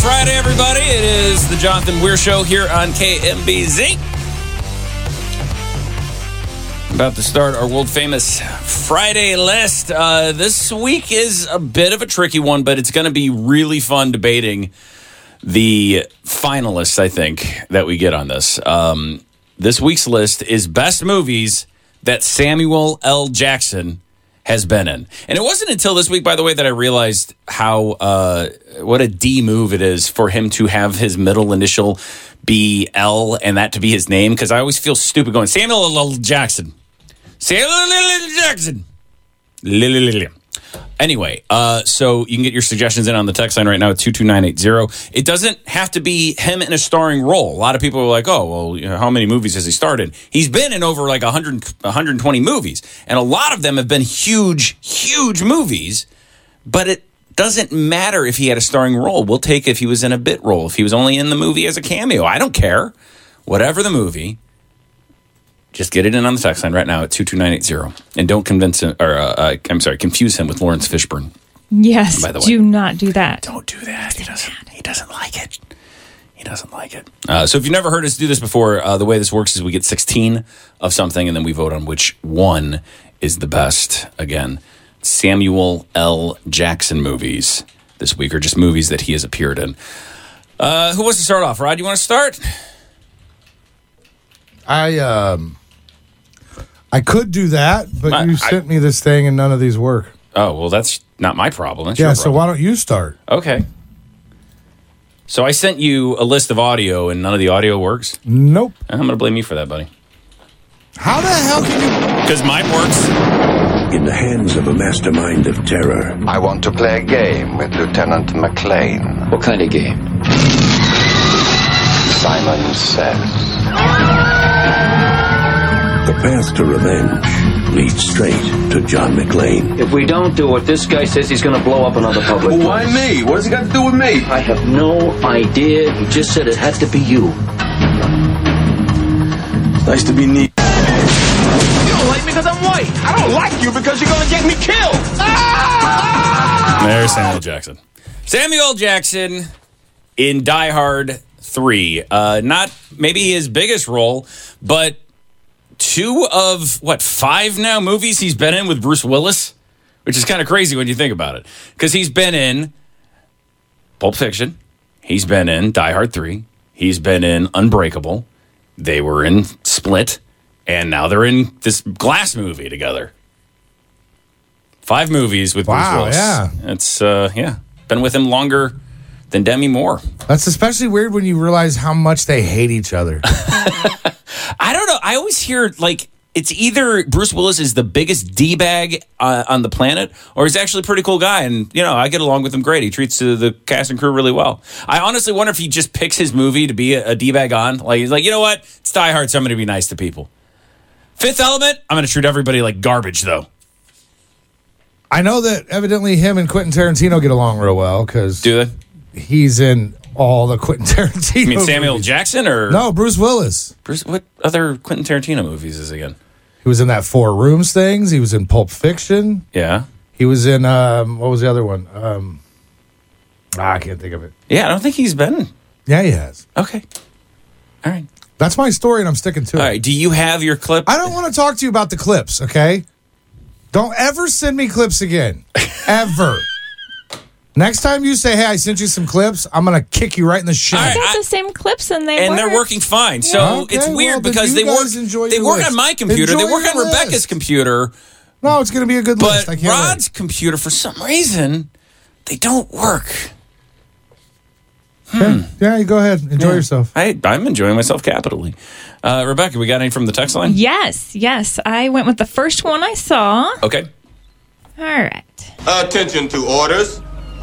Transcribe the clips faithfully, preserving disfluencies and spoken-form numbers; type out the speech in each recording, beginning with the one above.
Friday, everybody. It is the Jonathan Weir Show here on K M B Z. About to start our world-famous Friday list. Uh, this week is a bit of a tricky one, but it's going to be really fun debating the finalists, I think, that we get on this. Um, this week's list is best movies that Samuel L. Jackson has been in. And it wasn't until this week, by the way, that I realized how, uh, what a D move it is for him to have his middle initial be L and that to be his name, because I always feel stupid going, Samuel L. Jackson. Samuel L. Jackson. Anyway, uh, so you can get your suggestions in on the text line right now at two two nine eight zero. It doesn't have to be him in a starring role. A lot of people are like, oh, well, you know, how many movies has he starred in? He's been in over like one hundred, one hundred twenty movies, and a lot of them have been huge, huge movies, but it doesn't matter if he had a starring role. We'll take if he was in a bit role, if he was only in the movie as a cameo. I don't care. Whatever the movie. Just get it in on the text line right now at two two nine eight zero. And don't convince him, or uh, uh, I'm sorry, confuse him with Lawrence Fishburne. Yes, by the way. Do not do that. Don't do that. He doesn't, he doesn't like it. He doesn't like it. Uh, so if you've never heard us do this before, uh, the way this works is we get sixteen of something, and then we vote on which one is the best. Again, Samuel L. Jackson movies this week, or just movies that he has appeared in. Uh, who wants to start off? Rod, you want to start? I, um... I could do that, but I, you sent I, me this thing and none of these work. Oh, well, that's not my problem. That's yeah, your so problem. why don't you start? Okay. So I sent you a list of audio and none of the audio works? Nope. I'm going to blame you for that, buddy. How the hell can you... Because mine works. In the hands of a mastermind of terror. I want to play a game with Lieutenant McLean. What kind of game? Simon Says. The path to revenge leads straight to John McClane. If we don't do it, this guy says he's going to blow up another public well, why me? What has he got to do with me? I have no idea. He just said it had to be you. It's nice to be neat. You don't like me because I'm white. I don't like you because you're going to get me killed. Ah! There's Samuel Jackson. Samuel Jackson in Die Hard three. Uh, not maybe his biggest role, but two of, what, five now movies he's been in with Bruce Willis, which is kind of crazy when you think about it. Because he's been in Pulp Fiction. He's been in Die Hard three. He's been in Unbreakable. They were in Split. And now they're in this Glass movie together. Five movies with wow, Bruce Willis. Yeah. It's, uh, yeah, been with him longer than Demi Moore. That's especially weird when you realize how much they hate each other. I don't know. I always hear, like, it's either Bruce Willis is the biggest D-bag uh, on the planet, or he's actually a pretty cool guy. And, you know, I get along with him great. He treats uh, the cast and crew really well. I honestly wonder if he just picks his movie to be a, a D-bag on. Like, he's like, you know what? It's Die Hard, so I'm going to be nice to people. Fifth Element, I'm going to treat everybody like garbage, though. I know that evidently him and Quentin Tarantino get along real well, because do they? He's in all the Quentin Tarantino You mean Samuel movies. Jackson or? No, Bruce Willis. Bruce, what other Quentin Tarantino movies is he in? He was in that Four Rooms things. He was in Pulp Fiction. Yeah. He was in, um, what was the other one? Um, ah, I can't think of it. Yeah, I don't think he's been. Yeah, he has. Okay. All right. That's my story, and I'm sticking to all it. All right. Do you have your clip? I don't want to talk to you about the clips, okay? Don't ever send me clips again. Ever. Next time you say, hey, I sent you some clips, I'm going to kick you right in the shin. I got the same clips and they And work. they're working fine. So Yeah. Okay, it's weird well, because then they you work guys enjoy they your work list. on my computer. Enjoy they work your on Rebecca's list. computer. No, it's going to be a good list. I But can't Rod's wait. computer, for some reason, they don't work. Hmm. Yeah, you go ahead. Enjoy Yeah. yourself. I, I'm enjoying myself capitally. Uh, Rebecca, we got any from the text line? Yes, yes. I went with the first one I saw. Okay. All right. Attention to orders.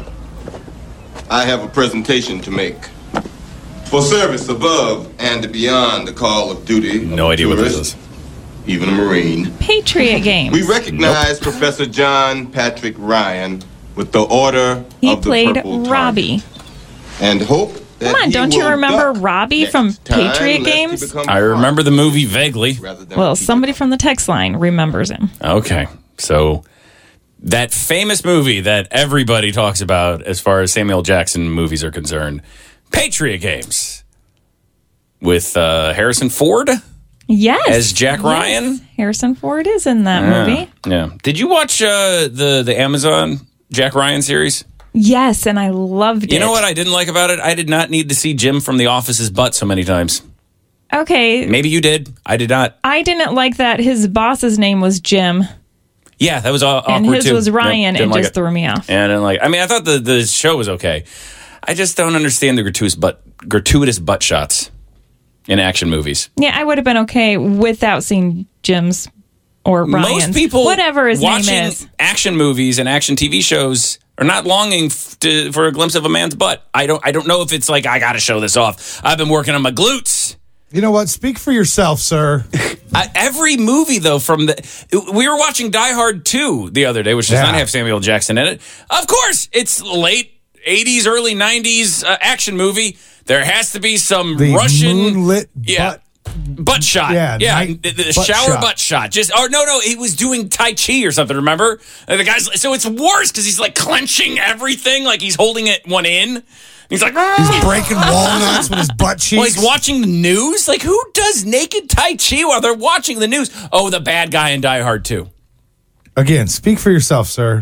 I have a presentation to make. For service above and beyond the call of duty. No idea what this is. Even a Marine. Patriot Games. We recognize nope. Professor John Patrick Ryan with the Order he of the played Purple Robbie. Target. And hope that Come on, he don't you will remember duck Robbie from next time, Patriot lest he Games? become I remember the movie vaguely. Well, somebody from the text line remembers him. Okay. So That famous movie that everybody talks about as far as Samuel Jackson movies are concerned, Patriot Games, with uh, Harrison Ford Yes. as Jack Yes. Ryan. Harrison Ford is in that Yeah. movie. Yeah. Did you watch uh, the the Amazon Jack Ryan series? Yes, and I loved it. You know what I didn't like about it? I did not need to see Jim from The Office's butt so many times. Okay. Maybe you did. I did not. I didn't like that his boss's name was Jim Yeah, that was aw- awkward and his too. was Yep, Ryan. didn't It like just threw me off. And I didn't like. I mean, I thought the, the show was okay. I just don't understand the gratuitous butt gratuitous butt shots in action movies. Yeah, I would have been okay without seeing Jim's or Ryan's. Most people, whatever his watching name is. action movies and action T V shows are not longing f- to, for a glimpse of a man's butt. I don't. I don't know if it's like I got to show this off. I've been working on my glutes. You know what? Speak for yourself, sir. I, every movie though, from the we were watching Die Hard two the other day, which does Yeah. not have Samuel Jackson in it. Of course, it's late eighties, early nineties uh, action movie. There has to be some The Russian moonlit yeah. butt. Butt shot. Yeah, Yeah. night The, the butt shower shot. butt shot. Just, oh, no, no. He was doing Tai Chi or something, remember? And the guy's, so it's worse because he's like clenching everything, like he's holding it one in. He's like, He's breaking walnuts with his butt cheeks. well, he's watching the news. Like, who does naked Tai Chi while they're watching the news? Oh, the bad guy in Die Hard two. Again, speak for yourself, sir.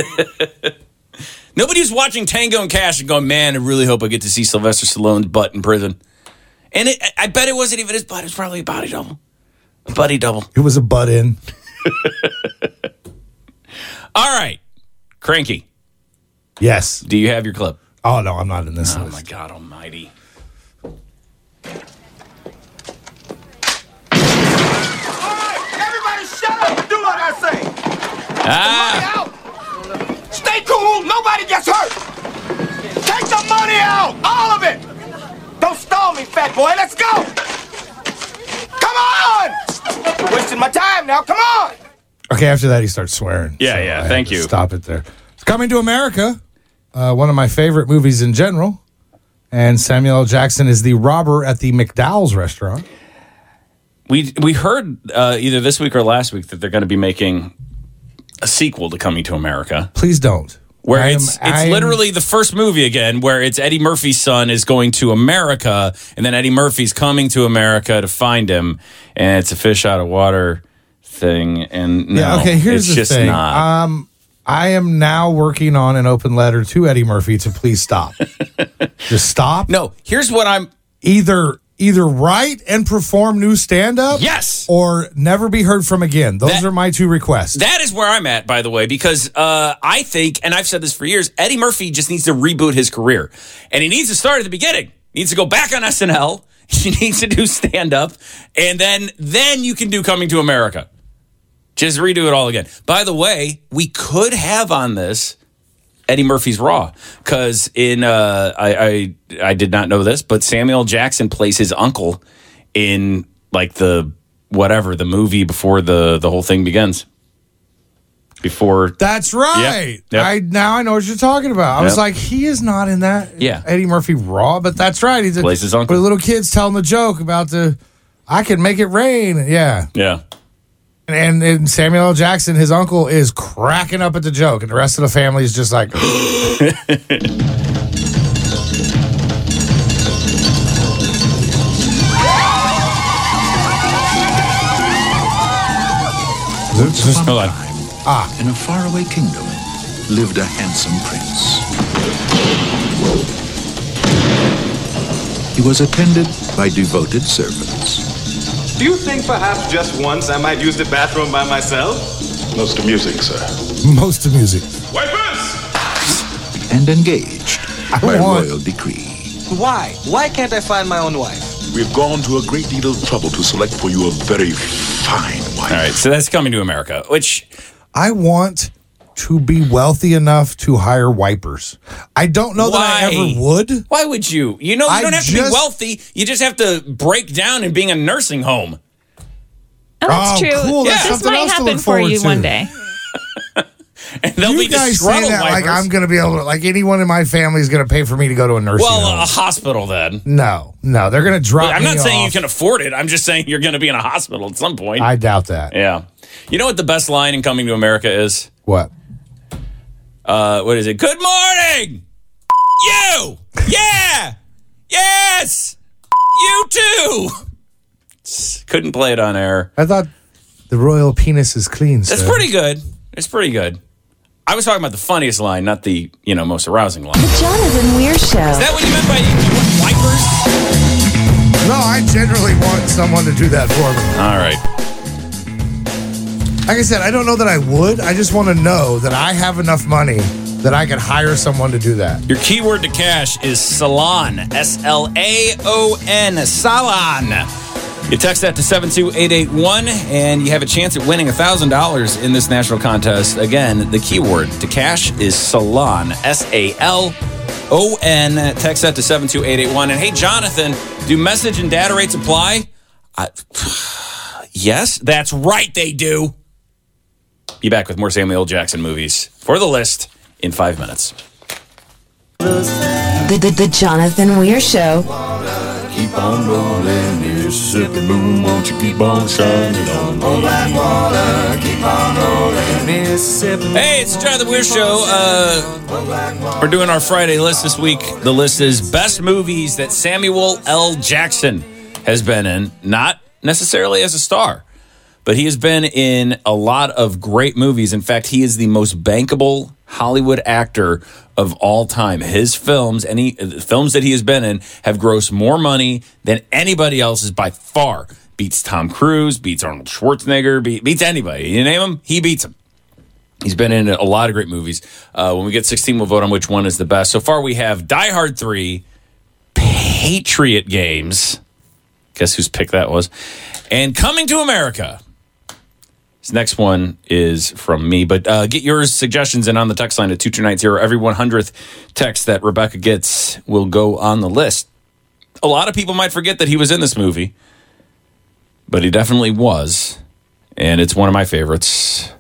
Nobody was watching Tango and Cash and going, man, I really hope I get to see Sylvester Stallone's butt in prison. And it, I bet it wasn't even his butt. It was probably a body double. A buddy double. It was a butt in. All right. Cranky, Yes. do you have your clip? Oh, no, I'm not in this Oh, list. my God almighty. Everybody shut up and do what I say. Ah, Money out. Stay cool. Nobody gets hurt. Take the money out. All of it. Don't stall me, fat boy. Let's go. Come on. Wasting my time now. Come on. Okay, after that, he starts swearing. Yeah, yeah, I had thank to you. Stop it there. It's Coming to America, uh, one of my favorite movies in general. And Samuel L. Jackson is the robber at the McDowell's restaurant. we we heard uh, either this week or last week that they're going to be making a sequel to Coming to America. Please don't. Where I am- it's it's I am- literally the first movie again, where it's Eddie Murphy's son is going to America, and then Eddie Murphy's coming to America to find him, and it's a fish out of water thing. And no, Yeah, okay, here's it's the just thing. not. Um, I am now working on an open letter to Eddie Murphy to please stop. Just stop. no, here's what I'm. Either either write and perform new stand-up. Yes. Or never be heard from again. Those That- are my two requests. That is where I'm at, by the way, because uh, I think, and I've said this for years, Eddie Murphy just needs to reboot his career. And he needs to start at the beginning. He needs to go back on S N L. He needs to do stand-up. And then, then you can do Coming to America. Just redo it all again. By the way, we could have on this Eddie Murphy's Raw. Because in, uh, I, I, I did not know this, but Samuel Jackson plays his uncle in, like, the whatever, the movie before the, the whole thing begins. Before. That's right. Yep. Yep. I now I know what you're talking about. I was Yep. like, he is not in that Yeah. Eddie Murphy Raw, but that's right. He's a, Plays his uncle. Where the little kids telling the joke about the I can make it rain. Yeah. Yeah. And, and Samuel L. Jackson, his uncle, is cracking up at the joke, and the rest of the family is just like, Once upon Hold a on. time, in a faraway kingdom, lived a handsome prince. He was attended by devoted servants. Do you think perhaps just once I might use the bathroom by myself? Most music, sir. most of music. Wipers! And engaged I by want- royal decree. Why? Why can't I find my own wife? We've gone to a great deal of trouble to select for you a very fine wife. All right. So that's Coming to America, which I want to be wealthy enough to hire wipers. I don't know that I Why? ever would. why would you? You know, you I don't have to be just- wealthy. You just have to break down and being a nursing home. Oh, that's Oh, true. cool. That's This something might else to happen look for forward you to. one day. And they'll You be guys say disgruntled that like wipers. I'm going to be able to, like anyone in my family is going to pay for me to go to a nursing well, home. a hospital then. no, no, they're going to drop I'm me not saying you off. can afford it. I'm just saying you're going to be in a hospital at some point. I doubt that. yeah. You know what the best line in Coming to America is? What? Uh, what is it? Good morning! You! Yeah! Yes! You too! Couldn't play it on air. I thought the royal penis is clean. That's sir. pretty good. It's pretty good. I was talking about the funniest line, not the, you know, most arousing line. The Jonathan Weir Show. Is that what you meant by you want wipers? No, I generally want someone to do that for me. All right. Like I said, I don't know that I would. I just want to know that I have enough money that I can hire someone to do that. Your keyword to cash is salon. S L A O N. Salon. You text that to seven two eight eight one, and you have a chance at winning one thousand dollars in this national contest. Again, the keyword to cash is salon. S A L O N. Text that to seven two eight eight one. And hey, Jonathan, do message and data rates apply? I, yes, that's right, they do. Be back with more Samuel L. Jackson movies for the list in five minutes. The, the, the Jonathan Weir Show. Keep on rolling, Mississippi moon, won't you keep on shining on me? Oh, black water, keep on rolling, Mississippi. Hey, it's the Jonathan Weir Show. Uh, we're doing our Friday list this week. The list is best movies that Samuel L. Jackson has been in, not necessarily as a star, but he has been in a lot of great movies. In fact, he is the most bankable Hollywood actor of all time. His films, any films that he has been in, have grossed more money than anybody else's by far. Beats Tom Cruise, beats Arnold Schwarzenegger, beat, beats anybody. You name him, he beats him. He's been in a lot of great movies. Uh, when we get sixteen, we'll vote on which one is the best. So far, we have Die Hard three, Patriot Games. Guess whose pick that was? And Coming to America. This next one is from me, but uh, get your suggestions in on the text line at two two nine zero. Every one hundredth text that Rebecca gets will go on the list. A lot of people might forget that he was in this movie, but he definitely was, and it's one of my favorites.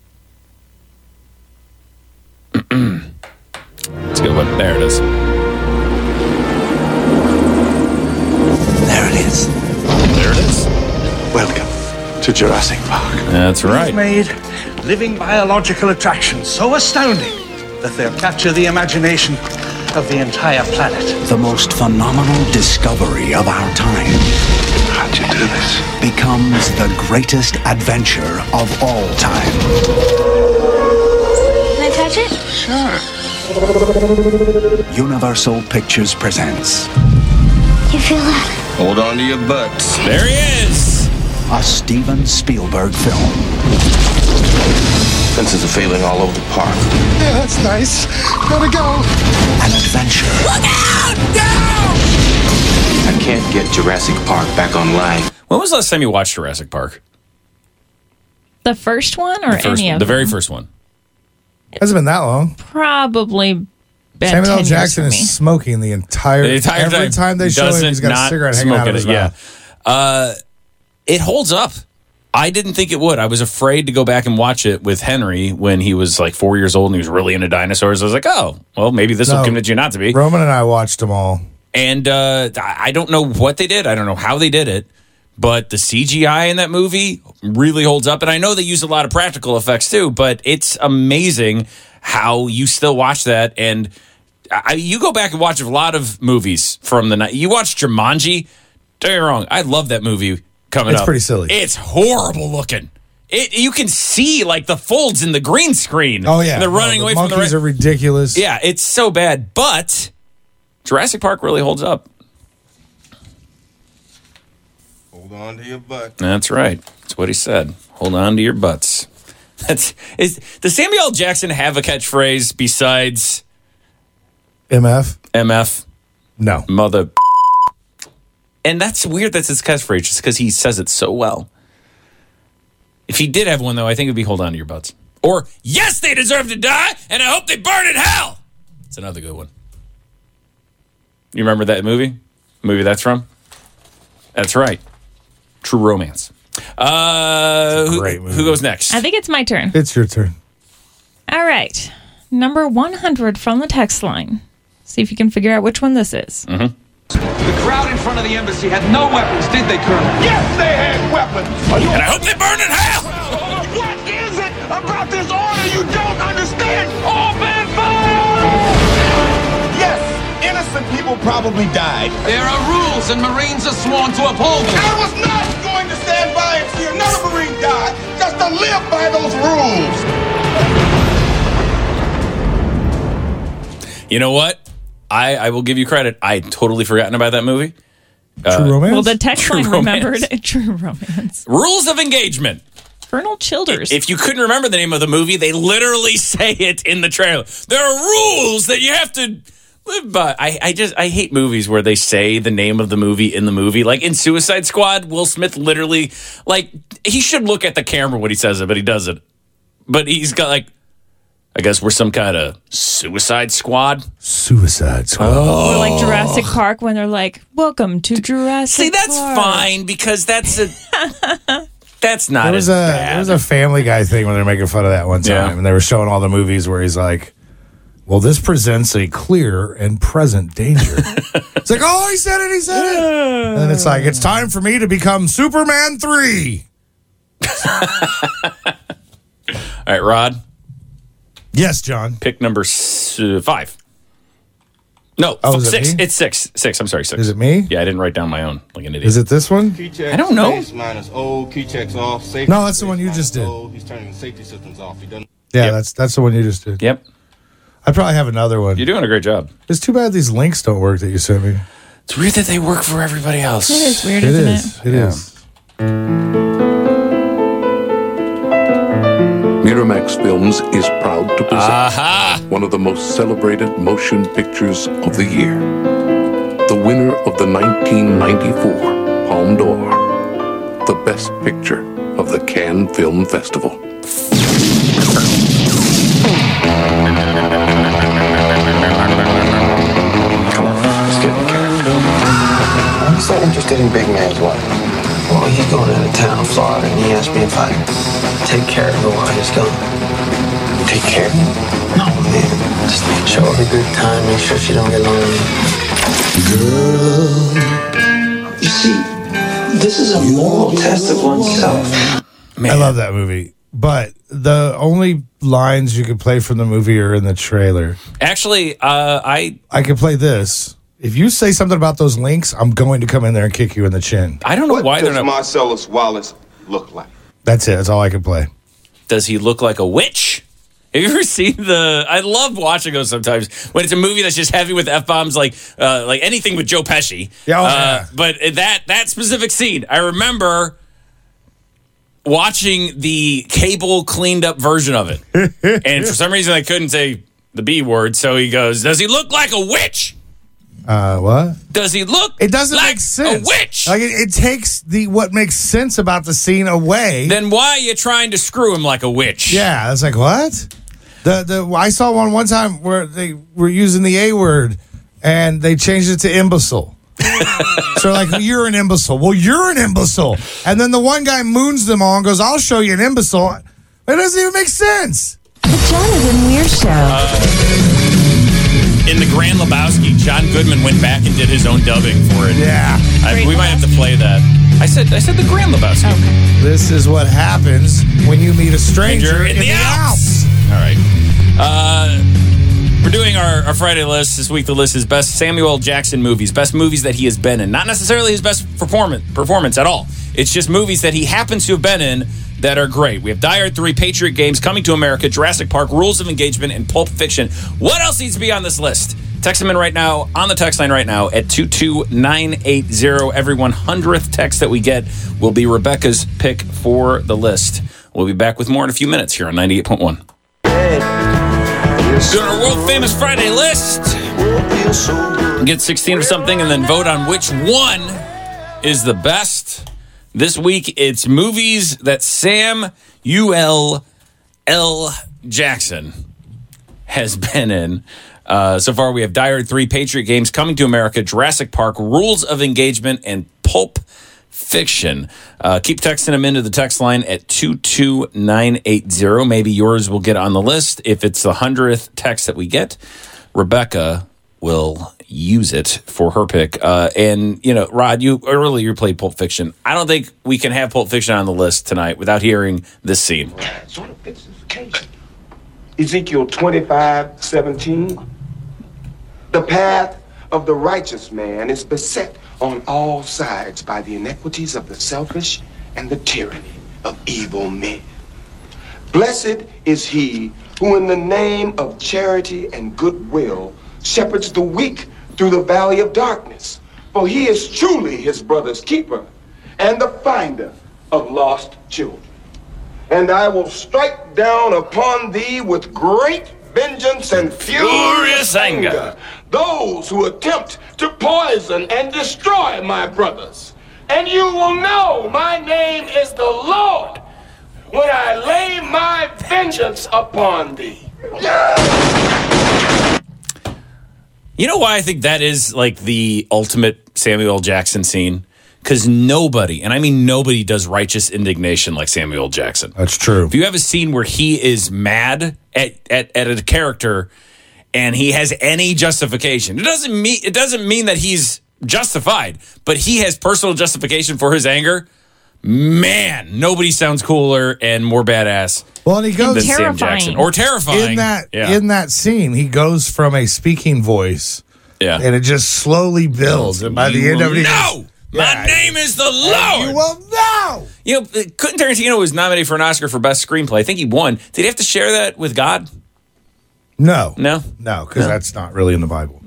Let's go. What? There it is. There it is. There it is. Welcome to Jurassic Park. That's right. We've made living biological attractions so astounding that they'll capture the imagination of the entire planet. The most phenomenal discovery of our time. How'd you do this? Becomes the greatest adventure of all time. Can I touch it? Sure. Universal Pictures presents. You feel that? Hold on to your butts. There he is. A Steven Spielberg film. Fences are failing all over the park. Yeah, that's nice. Gotta go. An adventure. Look out! Down! I can't get Jurassic Park back online. When was the last time you watched Jurassic Park? The first one or The first any one, of the them? very first one. Hasn't been that long. Probably been Samuel L. ten Jackson years for me. is smoking the entire, The entire every time, time they show him, doesn't he's got a not cigarette hanging smoke out of in his it, mouth. Yeah. Uh, it holds up. I didn't think it would. I was afraid to go back and watch it with Henry when he was like four years old and he was really into dinosaurs. I was like, oh, well, maybe this will No. convince you not to be. Roman and I watched them all. And uh, I don't know what they did. I don't know how they did it. But the C G I in that movie really holds up. And I know they use a lot of practical effects too, but it's amazing how you still watch that. And I, you go back and watch a lot of movies from the night. You watch Jumanji. Don't get me wrong. I love that movie coming It's up. pretty silly. It's horrible looking. It You can see like the folds in the green screen. Oh, yeah. And they're No, running the away from the monkeys ra- are ridiculous. Yeah, it's so bad. But Jurassic Park really holds up. Hold on to your butt. That's right. That's what he said. Hold on to your butts. That's is does Samuel L. Jackson have a catchphrase besides M F? M F? No. Mother. And that's weird that's his catchphrase just because he says it so well. If he did have one, though, I think it would be hold on to your butts. Or, yes, they deserve to die, and I hope they burn in hell. It's another good one. You remember that movie? Movie that's from? That's right. True Romance. Uh, who, great movie. who goes next? I think it's my turn. It's your turn. All right. Number one hundred from the text line. See if you can figure out which one this is. Mm-hmm. The crowd in front of the embassy had no weapons, did they, Colonel? Yes, they had weapons. And I hope they burn in hell. What is it about this order you don't understand? All men innocent people probably died. There are rules, and Marines are sworn to uphold them. I was not going to stand by and see another Marine die just to live by those rules. You know what? I, I will give you credit. I had totally forgotten about that movie. True Uh, Romance? Well, the text True line Romance. remembered True Romance. Rules of Engagement. Colonel Childers. If you couldn't remember the name of the movie, they literally say it in the trailer. There are rules that you have to live by. I, I just I hate movies where they say the name of the movie in the movie. Like in Suicide Squad, Will Smith literally, like, he should look at the camera when he says it, but he doesn't. But he's got like, I guess we're some kind of Suicide Squad. Suicide Squad. Oh. Or like Jurassic Park when they're like, welcome to Jurassic See, that's Park. fine because that's a that's not There was as a bad. there was a Family Guy thing when they were making fun of that one time, Yeah. and they were showing all the movies where he's like, "Well, this presents a clear and present danger." It's like, "Oh, he said it, he said it," and then it's like, "It's time for me to become Superman three." All right, Rod. Yes, John. Pick number s- uh, five. No, Oh, f- is it six. me? It's six. Six. I'm sorry, six. Is it me? Yeah, I didn't write down my own like an idiot. Is it this one? Key checks, I don't know. space minus O, key checks off. Safety No, that's the one you minus just did. O, he's turning the safety systems off. He doesn't. Yeah, Yep. that's that's the one you just did. Yep. I probably have another one. You're doing a great job. It's too bad these links don't work that you sent me. It's weird that they work for everybody else. It is weird, It isn't is. it? It Yeah. is. Miramax Films is proud to present Aha! one of the most celebrated motion pictures of the year. The winner of the nineteen ninety-four Palme d'Or. The best picture of the Cannes Film Festival. Come on, let's get in the character. Why are you so interested in Big Man's wife? Well, he's going out of town, Florida, and he asked me if I'd take care of her while he's gone. Take care of her? No, man. Just show her a good time, make sure she don't get lonely. Girl. You see, this is a moral test of oneself. I love that movie. But the only lines you could play from the movie are in the trailer. Actually, uh, I I could play this. If you say something about those links, I'm going to come in there and kick you in the chin. I don't know What why does they're not. Marcellus Wallace look like? That's it. That's all I can play. Does he look like a witch? Have you ever seen the? I love watching those sometimes when it's a movie that's just heavy with f bombs, like uh, like anything with Joe Pesci. Yeah, oh, uh, yeah. But that that specific scene, I remember watching the cable cleaned up version of it, and for some reason I couldn't say the B word, so he goes, "Does he look like a witch? Uh, what? Does he look? It doesn't like make sense. A witch? Like it, it takes the what makes sense about the scene away. Then why are you trying to screw him like a witch? Yeah, it's like what? The the I saw one one time where they were using the A word and they changed it to imbecile. So like, you're an imbecile. Well, you're an imbecile. And then the one guy moons them all and goes, "I'll show you an imbecile." It doesn't even make sense. The Jonathan Weir Show. In the Grand Lebowski, John Goodman went back and did his own dubbing for it. Yeah, I, we might have to play that. I said, I said the Grand Lebowski. Okay. this is what happens when you meet a stranger Stranger in, the, Alps. All right. Uh, we're doing our, our Friday list. This week, the list is best Samuel L. Jackson movies, best movies that he has been in. Not necessarily his best performance, performance at all. It's just movies that he happens to have been in that are great. We have Die Hard three, Patriot Games, Coming to America, Jurassic Park, Rules of Engagement, and Pulp Fiction. What else needs to be on this list? Text them in right now, on the text line right now, at two two nine eight zero. Every one hundredth text that we get will be Rebecca's pick for the list. We'll be back with more in a few minutes here on ninety-eight point one. Doing our world-famous Friday list. Get sixteen or something and then vote on which one is the best. This week, it's movies that Samuel L. Jackson has been in. Uh, so far, we have Die Hard three, Patriot Games, Coming to America, Jurassic Park, Rules of Engagement, and Pulp Fiction. Uh, keep texting them into the text line at two two nine eight zero. Maybe yours will get on the list. If it's the hundredth text that we get, Rebecca will use it for her pick. Uh, and, you know, Rod, you earlier you played Pulp Fiction. I don't think we can have Pulp Fiction on the list tonight without hearing this scene. Ezekiel twenty-five seventeen. The path of the righteous man is beset on all sides by the inequities of the selfish and the tyranny of evil men. Blessed is he who in the name of charity and goodwill shepherds the weak through the valley of darkness, for he is truly his brother's keeper and the finder of lost children. And I will strike down upon thee with great vengeance and furious anger those who attempt to poison and destroy my brothers. And you will know my name is the Lord when I lay my vengeance upon thee. You know why I think that is like the ultimate Samuel L. Jackson scene? Because nobody, and I mean nobody, does righteous indignation like Samuel L. Jackson. That's true. If you have a scene where he is mad at, at, at a character and he has any justification, it doesn't mean it doesn't mean that he's justified, but he has personal justification for his anger. Man, nobody sounds cooler and more badass. Well, and he goes than Sam Jackson. Or terrifying. In that yeah. in that scene, he goes from a speaking voice, yeah, and it just slowly builds. And by the You end of it, he know, goes, my yeah, name is the Lord. You will know. You know, Quentin Tarantino was nominated for an Oscar for Best Screenplay. I think he won. Did he have to share that with God? No, no, no, because No. that's not really in the Bible.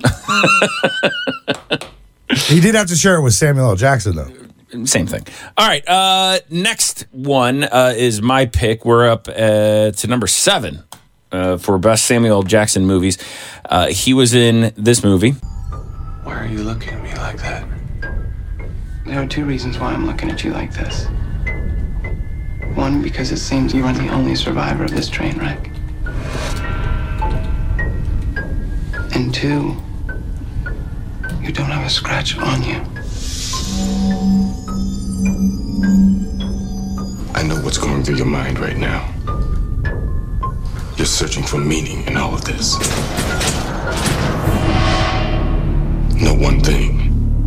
He did have to share it with Samuel L. Jackson, though. Same thing. All right. Uh, next one uh, is my pick. We're up uh, to number seven uh, for Best Samuel L. Jackson movies. Uh, he was in this movie. Why are you looking at me like that? There are two reasons why I'm looking at you like this. One, because it seems you are the only survivor of this train wreck. And two, you don't have a scratch on you. I know what's going through your mind right now. You're searching for meaning in all of this. Know one thing.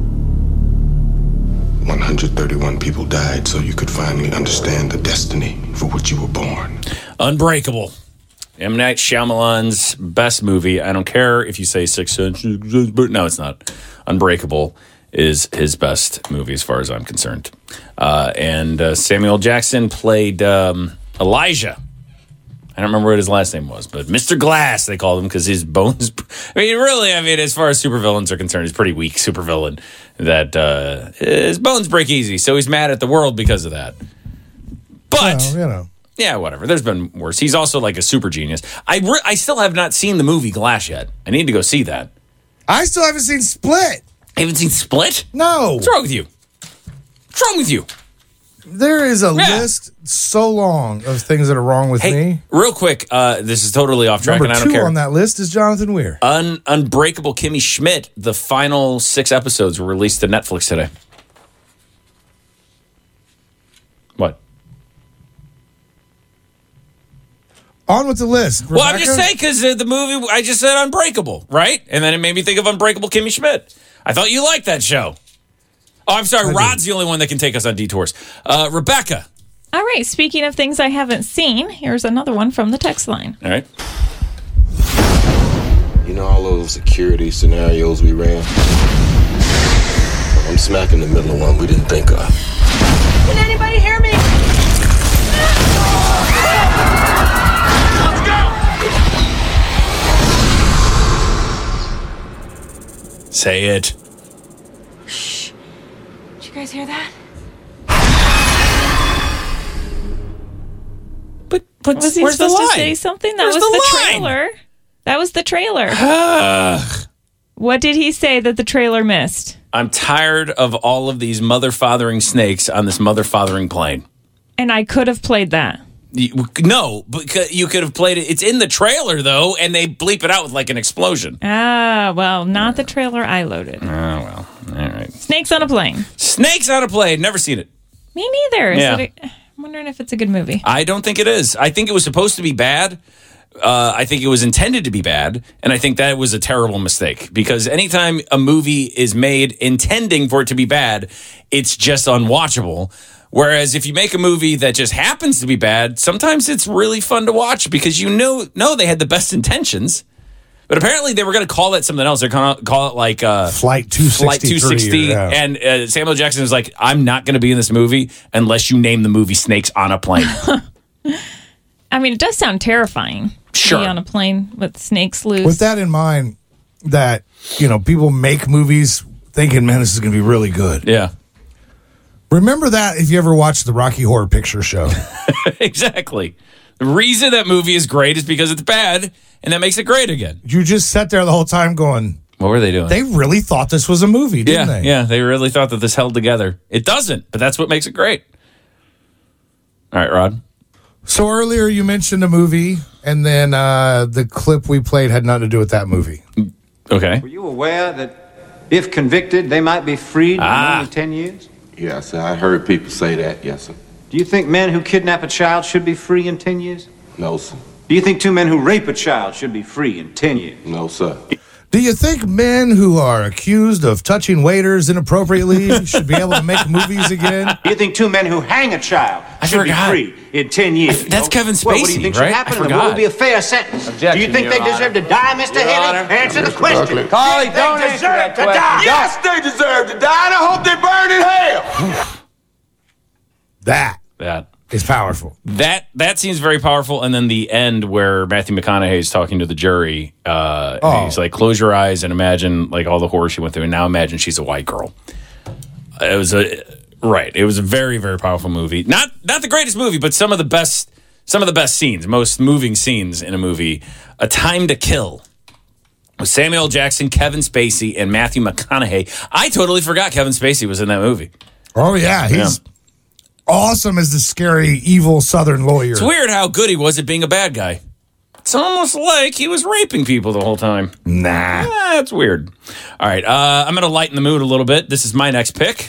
one hundred thirty-one people died so you could finally understand the destiny for which you were born. Unbreakable. M. Night Shyamalan's best movie. I don't care if you say six inches, but no, it's not. Unbreakable is his best movie as far as I'm concerned. Uh, and uh, Samuel Jackson played um, Elijah. I don't remember what his last name was, but Mister Glass, they called him because his bones... I mean, really, I mean, as far as supervillains are concerned, he's a pretty weak supervillain that uh, his bones break easy, so he's mad at the world because of that. But... Well, you know. Yeah, whatever. There's been worse. He's also like a super genius. I, re- I still have not seen the movie Glass yet. I need to go see that. I still haven't seen Split. You haven't seen Split? No. What's wrong with you? What's wrong with you? There is a Yeah. list so long of things that are wrong with Hey, me. real quick, uh, this is totally off track, Number and I don't two care. on that list is Jonathan Weir. Un- Unbreakable Kimmy Schmidt. The final six episodes were released to Netflix today. What? On with the list. Well, I'm just Rebecca? saying because uh, the movie, I just said Unbreakable, right? And then it made me think of Unbreakable Kimmy Schmidt. I thought you liked that show. Oh, I'm sorry. I Rod's the only one that can take us on detours. Uh, Rebecca. All right. Speaking of things I haven't seen, here's another one from the text line. All right. You know all those security scenarios we ran? I'm smack in the middle of one we didn't think of. Can anybody hear me? Say it. Shh. Did you guys hear that? But, but Was he where's the supposed to line? say something? That Where's was the the, line? trailer. That was the trailer. Ugh. What did he say that the trailer missed? I'm tired of all of these mother-fathering snakes on this mother-fathering plane. And I could have played that. You, no, because you could have played it. It's in the trailer, though, and they bleep it out with like an explosion. Ah, well, not the trailer I loaded. Oh, well. All right. Snakes on a Plane. Snakes on a Plane. Never seen it. Me neither. Is Yeah. it a, I'm wondering if it's a good movie. I don't think it is. I think it was supposed to be bad. Uh, I think it was intended to be bad, and I think that was a terrible mistake because anytime a movie is made intending for it to be bad, it's just unwatchable. Whereas if you make a movie that just happens to be bad, sometimes it's really fun to watch because you know know they had the best intentions. But apparently they were going to call that something else. They're going to call it like uh, Flight two sixty-three. Flight two sixty. Yeah. And uh, Samuel Jackson was like, I'm not going to be in this movie unless you name the movie Snakes on a Plane. I mean, it does sound terrifying. Sure. To be on a plane with snakes loose. With that in mind, that, you know, people make movies thinking, man, this is going to be really good. Yeah. Remember that if you ever watched the Rocky Horror Picture Show. Exactly. The reason that movie is great is because it's bad, and that makes it great again. You just sat there the whole time going, what were they doing? They really thought this was a movie, didn't yeah, they? Yeah, they really thought that this held together. It doesn't, but that's what makes it great. All right, Rod. So earlier you mentioned a movie, and then uh, the clip we played had nothing to do with that movie. Okay. Were you aware that if convicted, they might be freed Ah. in only ten years? Yes, sir. I heard people say that. Yes, sir. Do you think men who kidnap a child should be free in ten years? No, sir. Do you think two men who rape a child should be free in ten years? No, sir. Do you think men who are accused of touching waiters inappropriately should be able to make movies again? Do you think two men who hang a child I should forgot. be free in ten years? That's Kevin Well, what do you Spacey, think right? should happen I to them? What forgot. would be a fair sentence? Objection, do you think Your they Honor. deserve to die, Mister Your Haley? Honor. Answer the Mister question. Buckley. Carly, They don't answer deserve that to question. die. Yes, they deserve to die, and I hope they burn in hell. That That. is powerful. That that seems very powerful, and then the end where Matthew McConaughey is talking to the jury, uh, Oh. and he's like, "Close your eyes and imagine like all the horror she went through, and now imagine she's a white girl." It was a right. It was a very very powerful movie. Not not the greatest movie, but some of the best some of the best scenes, most moving scenes in a movie. A Time to Kill with Samuel L. Jackson, Kevin Spacey, and Matthew McConaughey. I totally forgot Kevin Spacey was in that movie. Oh, yeah. He's Yeah. awesome as the scary, evil Southern lawyer. It's weird how good he was at being a bad guy. It's almost like he was raping people the whole time. Nah. Yeah, it's weird. All right, uh, I'm going to lighten the mood a little bit. This is my next pick.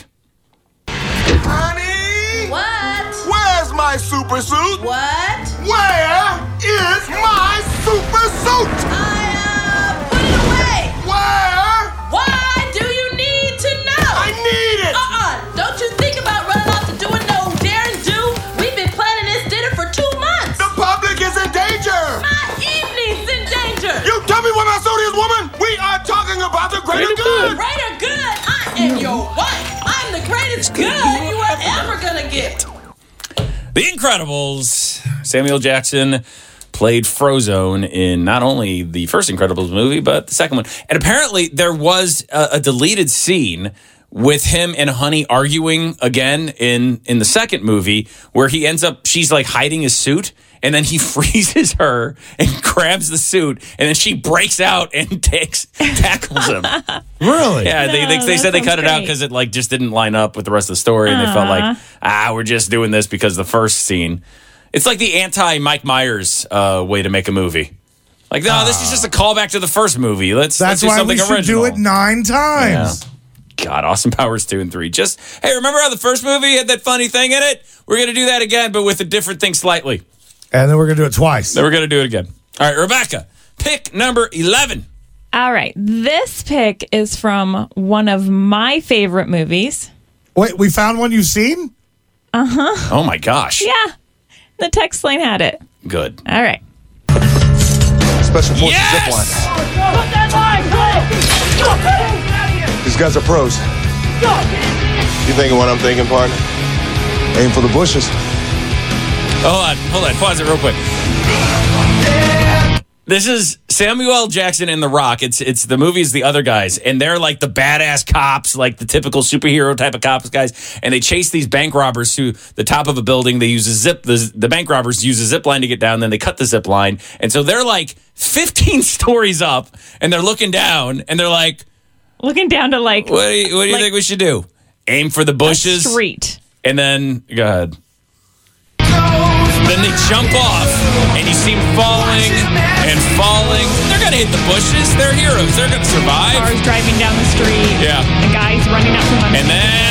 Honey? What? Where's my super suit? What? Where is my super suit? I, uh, put it away. Where? Why do you need to know? I need it. Uh-uh. Don't you think about running off to doing no daring do? We've been planning this dinner for two months. The public is in danger. My evening's in danger. You tell me where my suit is, woman. We are talking about the greater good. Greater good. I am your wife. I'm the greatest good you are ever gonna get. The Incredibles. Samuel Jackson played Frozone in not only the first Incredibles movie, but the second one. And apparently there was a, a deleted scene with him and Honey arguing again in, in the second movie where he ends up, she's like hiding his suit, and then he freezes her and grabs the suit, and then she breaks out and takes tackles him. Really? Yeah, they, they, No, they that said they sounds cut it out great. because it like just didn't line up with the rest of the story, and they felt like, ah, we're just doing this because the first scene. It's like the anti Mike Myers uh, way to make a movie. Like, no, this is just a callback to the first movie. Let's let's That's do why something we should original. do it nine times. Yeah. God, Austin Powers two and three. Just hey, remember how the first movie had that funny thing in it? We're gonna do that again, but with a different thing slightly. And then we're going to do it twice. Then we're gonna do it again. All right, Rebecca, pick number eleven. All right. This pick is from one of my favorite movies. Wait, we found one you've seen? Uh-huh. Oh my gosh. Yeah. The text line had it. Good. All right. Special forces Yes! zip line. Put that line, go! These guys are pros. You thinking what I'm thinking, partner? Aim for the bushes. Hold on, hold on. Pause it real quick. This is Samuel L. Jackson and The Rock. It's it's the movie's The Other Guys, and they're like the badass cops, like the typical superhero type of cops guys, and they chase these bank robbers to the top of a building. They use a zip. The, the bank robbers use a zip line to get down. Then they cut the zip line, and so they're like fifteen stories up, and they're looking down, and they're like, Looking down to like "What do you, what do you Like- think we should do? Aim for the bushes, street. and then go ahead." Then they jump off, and you see them falling and falling. They're going to hit the bushes. They're heroes. They're going to survive. Cars driving down the street. Yeah. The guys running out from under. And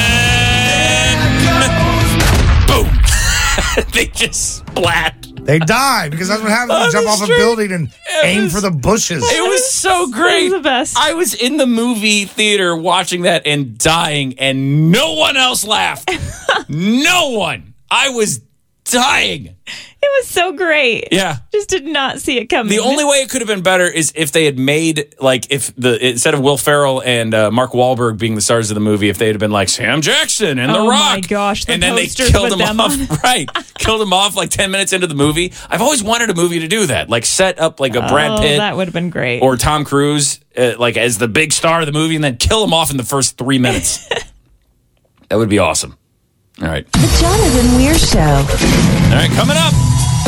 then, boom. They just splat. They die because that's what happens when On you jump the off a street. building and It aim was- for the bushes. It was so great. It was the best. I was in the movie theater watching that and dying, and no one else laughed. No one. I was dying. It was so great. Yeah. Just did not see it coming. The only way it could have been better is if they had made, like, if the instead of Will Ferrell and uh, Mark Wahlberg being the stars of the movie, if they had been like Sam Jackson and The oh Rock. my gosh. The and then they posters killed with him them off. on. Right. Killed him off like ten minutes into the movie. I've always wanted a movie to do that. Like, set up like a Brad Oh, Pitt. that would have been great. Or Tom Cruise, uh, like, as the big star of the movie, and then kill him off in the first three minutes. That would be awesome. All right. The Jonathan Weir Show. All right, coming up.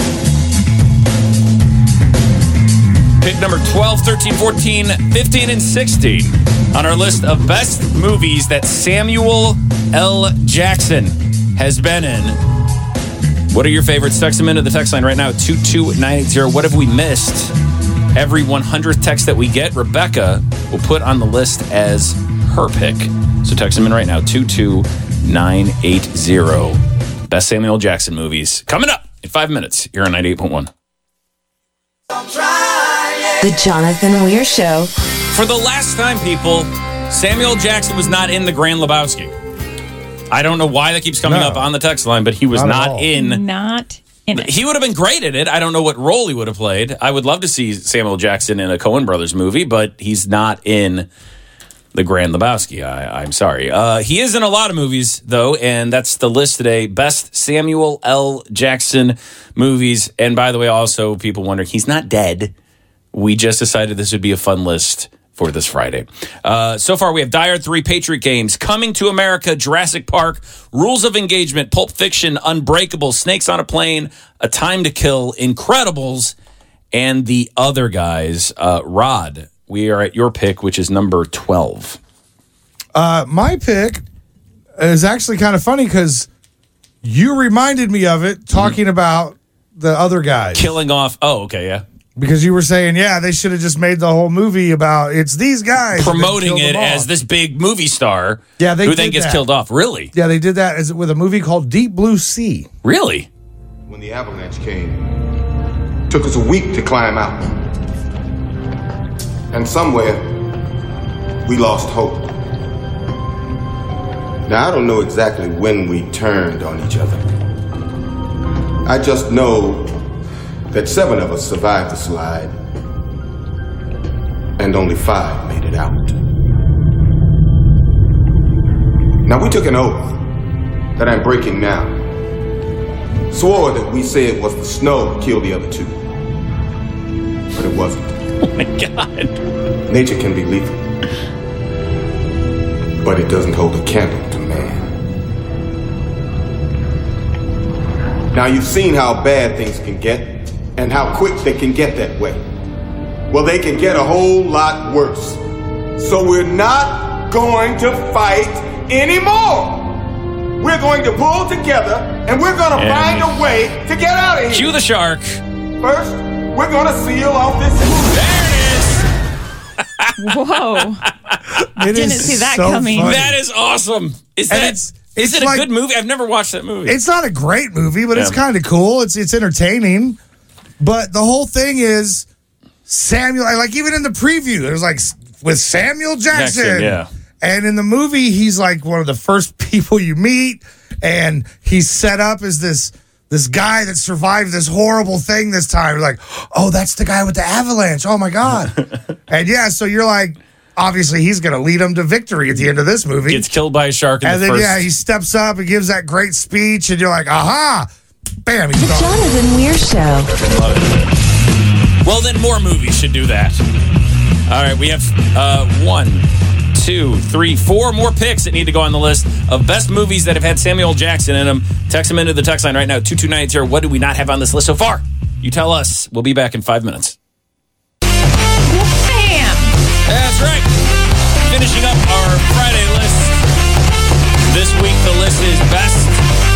Pick number twelve, thirteen, fourteen, fifteen, and sixteen on our list of best movies that Samuel L. Jackson has been in. What are your favorites? Text them into the text line right now, two two nine eight zero. What have we missed? Every one hundredth text that we get, Rebecca will put on the list as her pick. So text them in right now, two two nine eight zero. Best Samuel L. Jackson movies. Coming up in five minutes here on ninety-eight point one. The Jonathan Weir Show. For the last time, people, Samuel L. Jackson was not in The Grand Lebowski. I don't know why that keeps coming No. up on the text line, but he was Not at not, all. in. Not in it. He would have been great at it. I don't know what role he would have played. I would love to see Samuel L. Jackson in a Coen Brothers movie, but he's not in The Grand Lebowski. I, I'm sorry. Uh, he is in a lot of movies, though, and that's the list today. Best Samuel L. Jackson movies. And by the way, also, people wonder, he's not dead. We just decided this would be a fun list for this Friday. Uh, so far, we have Die Hard three, Patriot Games, Coming to America, Jurassic Park, Rules of Engagement, Pulp Fiction, Unbreakable, Snakes on a Plane, A Time to Kill, Incredibles, and The Other Guys. Uh, Rod, we are at your pick, which is number twelve. Uh, my pick is actually kind of funny because you reminded me of it talking mm-hmm. about The Other Guys. Killing off. Oh, okay, yeah. Because you were saying, yeah, they should have just made the whole movie about it's these guys. Promoting it as this big movie star yeah, they who did then gets that. killed off. Really? Yeah, they did that as, with a movie called Deep Blue Sea. Really? When the avalanche came, it took us a week to climb out. And somewhere, we lost hope. Now, I don't know exactly when we turned on each other. I just know that seven of us survived the slide, and only five made it out. Now, we took an oath that I'm breaking now. Swore that we said was the snow that killed the other two. But it wasn't. Oh my God. Nature can be lethal, but it doesn't hold a candle to man. Now, you've seen how bad things can get and how quick they can get that way. Well, they can get a whole lot worse. So we're not going to fight anymore. We're going to pull together and we're going to And find a way to get out of here. Cue the shark. First, we're going to seal off this. There it is. Whoa. It Didn't is see that so coming. funny. That is awesome. Is And that it's- is it's it a like- good movie? I've never watched that movie. It's not a great movie, but it's Yeah. kind of cool. It's it's entertaining. But the whole thing is Samuel, like even in the preview, there's like with Samuel Jackson. Jackson, yeah. And in the movie, he's like one of the first people you meet, and he's set up as this this guy that survived this horrible thing this time. You're like, oh, that's the guy with the avalanche. Oh my God. And yeah, so you're like, obviously he's gonna lead him to victory at the end of this movie. Gets killed by a shark in and the then first. yeah, he steps up and gives that great speech, and you're like, aha! Bam, he's The gone. Jonathan Weir Show. Love it. Well, then more movies should do that. All right, we have uh, one, two, three, four more picks that need to go on the list of best movies that have had Samuel L. Jackson in them. Text them into the text line right now, two two nine zero. What do we not have on this list so far? You tell us. We'll be back in five minutes. Bam! That's right. Finishing up our Friday list. This week, the list is best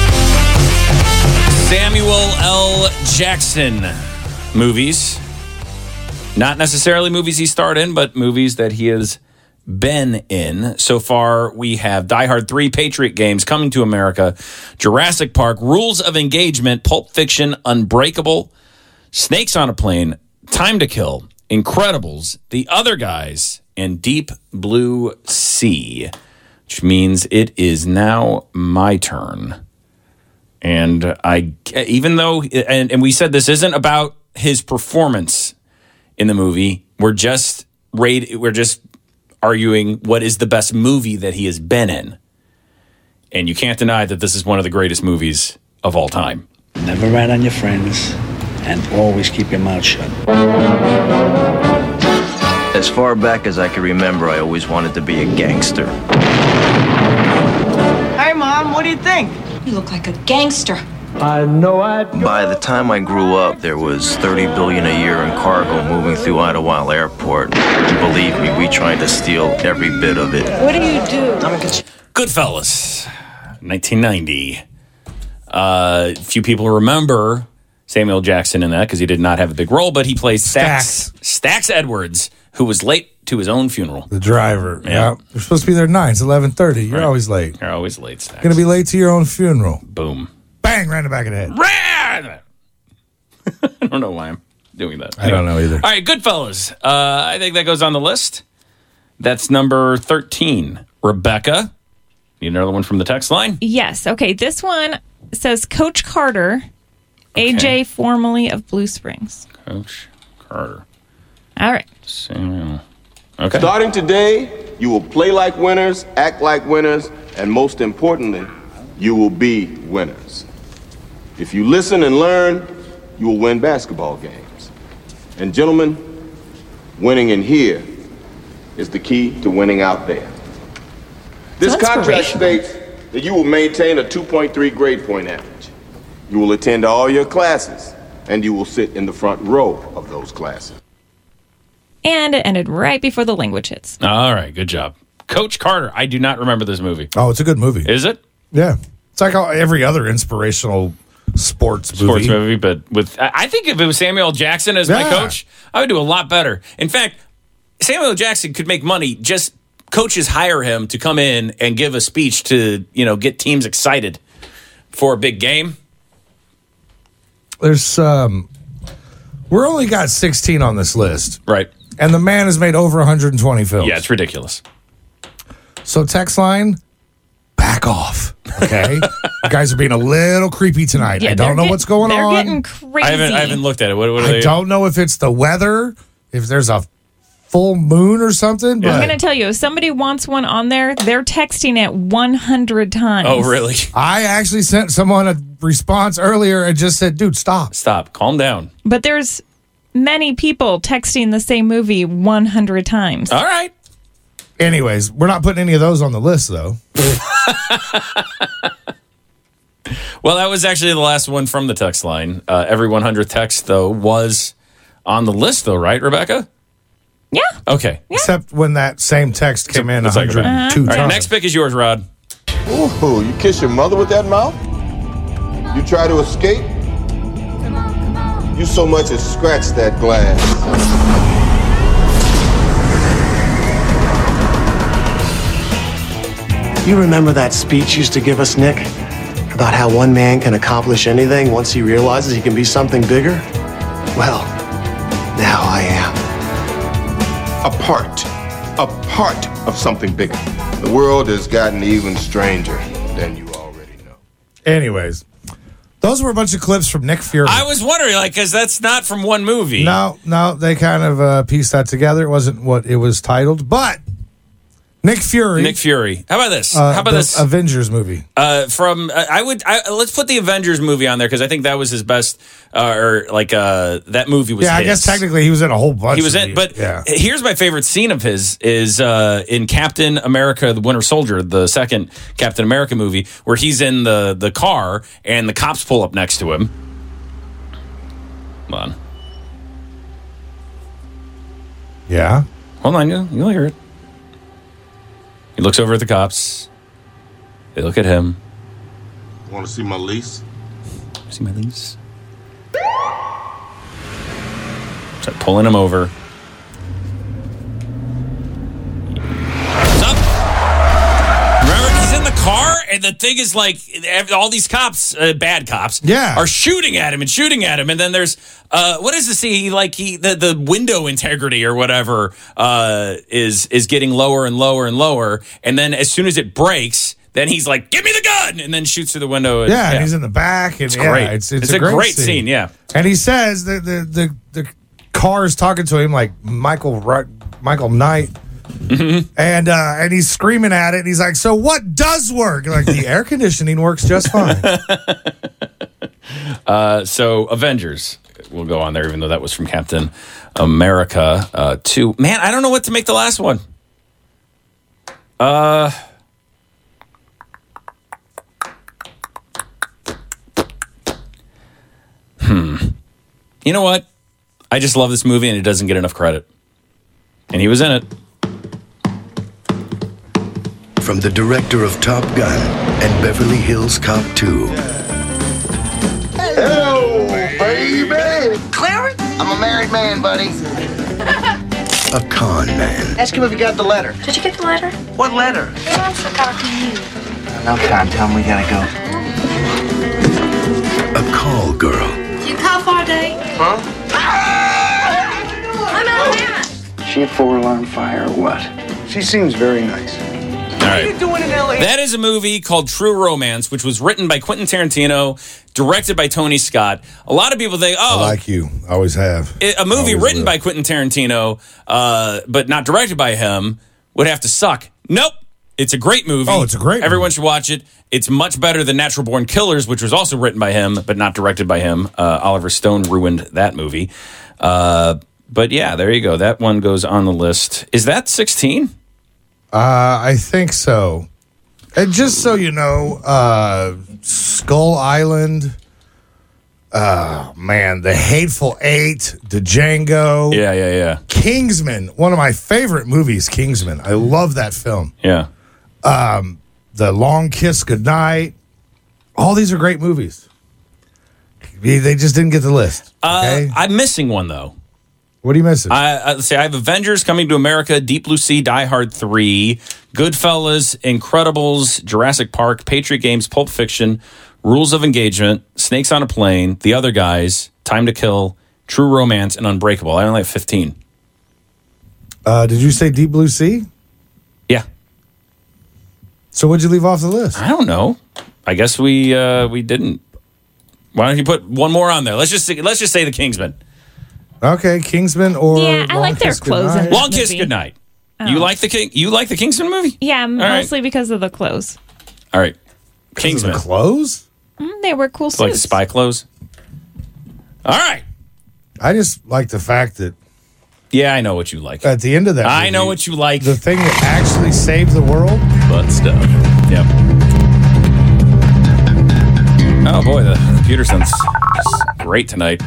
Samuel L. Jackson movies. Not necessarily movies he starred in, but movies that he has been in. So far, we have Die Hard three, Patriot Games, Coming to America, Jurassic Park, Rules of Engagement, Pulp Fiction, Unbreakable, Snakes on a Plane, Time to Kill, Incredibles, The Other Guys, and Deep Blue Sea, which means it is now my turn And I, even though, and, and we said this isn't about his performance in the movie, we're just rate, we're just arguing what is the best movie that he has been in. And you can't deny that this is one of the greatest movies of all time. Never rat on your friends, and always keep your mouth shut. As far back as I can remember, I always wanted to be a gangster. Hey, Mom, what do you think? You look like a gangster. I know I. By the time I grew up, there was thirty billion dollars a year in cargo moving through Idlewild Airport. And believe me, we tried to steal every bit of it. What do you do? Goodfellas, nineteen ninety. Uh, few people remember Samuel Jackson in that because he did not have a big role, but he plays Stax, Stax Edwards, who was late to his own funeral. The driver. Yeah. Yeah. You're supposed to be there at nine. It's eleven thirty. You're Right. always late. You're always late, Stax. Going to be late to your own funeral. Boom. Bang, right in the back of the head. Ran! I don't know why I'm doing that. I don't know either. All right, Goodfellas. Uh, I think that goes on the list. That's number thirteen. Rebecca, need another one from the text line? Yes. Okay. This one says Coach Carter, A J formerly of Blue Springs. Coach Carter. All right. Samuel. Okay. Starting today, you will play like winners, act like winners, and most importantly, you will be winners. If you listen and learn, you will win basketball games. And gentlemen, winning in here is the key to winning out there. This contract states that you will maintain a two point three grade point average. You will attend all your classes, and you will sit in the front row of those classes. And it ended right before the language hits. All right, good job. Coach Carter. I do not remember this movie. Oh, it's a good movie. Is it? Yeah. It's like every other inspirational sports movie. Sports movie, but with I I think if it was Samuel L. Jackson as my Yeah. coach, I would do a lot better. In fact, Samuel L. Jackson could make money. Just coaches hire him to come in and give a speech to, you know, get teams excited for a big game. There's um we're only got sixteen on this list. Right. And the man has made over one hundred twenty films. Yeah, it's ridiculous. So text line, back off. Okay? You guys are being a little creepy tonight. Yeah, I don't they're know get- what's going they're on. getting crazy. I haven't I haven't looked at it. What, what are I they? don't know if it's the weather, if there's a full moon or something. But I'm going to tell you, if somebody wants one on there, they're texting it one hundred times. Oh, really? I actually sent someone a response earlier and just said, dude, stop. Stop. Calm down. But there's many people texting the same movie one hundred times. All right. Anyways, we're not putting any of those on the list, though. Well, that was actually the last one from the text line. Uh, every one hundred text, though, was on the list, though, right, Rebecca? Yeah. Okay. Except when that same text came in It's one like hundred two about- times. All right, next pick is yours, Rod. Ooh, you kiss your mother with that mouth? You try to escape? You so much as scratch that glass. You remember that speech you used to give us, Nick? About how one man can accomplish anything once he realizes he can be something bigger? Well, now I am. A part, a part of something bigger. The world has gotten even stranger than you already know. Anyways, those were a bunch of clips from Nick Fury. I was wondering, like, because that's not from one movie. No, no, they kind of uh, pieced that together. It wasn't what it was titled, but Nick Fury. Nick Fury. How about this? uh, How about the this? Avengers movie. Uh, from uh, I would I, let's put the Avengers movie on there because I think that was his best, uh, or like uh, that movie was. Yeah, I his. guess technically he was in a whole bunch. He was of in, these. but yeah. here's my favorite scene of his is uh, in Captain America: The Winter Soldier, the second Captain America movie, where he's in the the car and the cops pull up next to him. Hold on, Yeah. hold on, you'll, you'll hear it. He looks over at the cops. They look at him. Want to see my lease? See my lease? Start pulling him over. What's up? Remember, he's in the car, and the thing is like all these cops, uh, bad cops, Yeah. are shooting at him and shooting at him, and then there's uh, what is this? He like he the, the window integrity or whatever uh, is is getting lower and lower and lower, and then as soon as it breaks, then he's like, "Give me the gun!" and then shoots through the window. And, yeah, and he's in the back. And It's yeah, great. It's, it's, It's a, a great, great scene. scene, yeah. And he says that the, the, the car is talking to him like Michael Ru- Michael Knight. Mm-hmm. And uh, and he's screaming at it. And he's like, "So what does work?" Like, the air conditioning works just fine. Uh, so Avengers will go on there, even though that was from Captain America uh, two. Man, I don't know what to make the last one. Uh, hmm. You know what? I just love this movie, and it doesn't get enough credit. And he was in it. From the director of Top Gun and Beverly Hills Cop two. Hello, baby. Clarence? I'm a married man, buddy. A con man. Ask him if he got the letter. Did you get the letter? What letter? He wants to talk to you. No time. Tell him we gotta go. A call girl. You call for a date? Huh? I'm Alabama. She a four-alarm fire or what? She seems very nice. All right. What are you doing in L A? That is a movie called True Romance, which was written by Quentin Tarantino, directed by Tony Scott. A lot of people think, oh, I like you. I always have. it- a movie Always written will. by Quentin Tarantino, uh, but not directed by him, would have to suck. Nope. It's a great movie. Oh, it's a great Everyone movie. should watch it. It's much better than Natural Born Killers, which was also written by him, but not directed by him. Uh, Oliver Stone ruined that movie. Uh, but yeah, there you go. That one goes on the list. Is that sixteen? Uh, I think so. And just so you know, uh, Skull Island, uh, man, The Hateful Eight, The Django, Yeah, yeah, yeah. Kingsman, one of my favorite movies, Kingsman. I love that film. Yeah. Um, The Long Kiss Goodnight. All these are great movies. They they just didn't get the list. Uh, Okay? I'm missing one, though. What are you missing? I, I let's see. I have Avengers Coming to America, Deep Blue Sea, Die Hard three, Goodfellas, Incredibles, Jurassic Park, Patriot Games, Pulp Fiction, Rules of Engagement, Snakes on a Plane, The Other Guys, Time to Kill, True Romance, and Unbreakable. I only have fifteen. Uh, did you say Deep Blue Sea? Yeah. So what'd you leave off the list? I don't know. I guess we uh, we didn't. Why don't you put one more on there? Let's just say, let's just say The Kingsman. Okay, Kingsman or Yeah, I Long like their Kiss clothes Goodnight? in it. Long Kiss movie. Goodnight. Oh. You like the King? You like the Kingsman movie? Yeah, right. mostly because of the clothes. All right. Because of Kingsman. the clothes? Mm, they wear cool It's like suits. spy clothes. All right. I just like the fact that Yeah, I know what you like. at the end of that I movie, know what you like. the thing that actually saved the world. Butt stuff. Yep. Oh boy, the computer sounds just great tonight.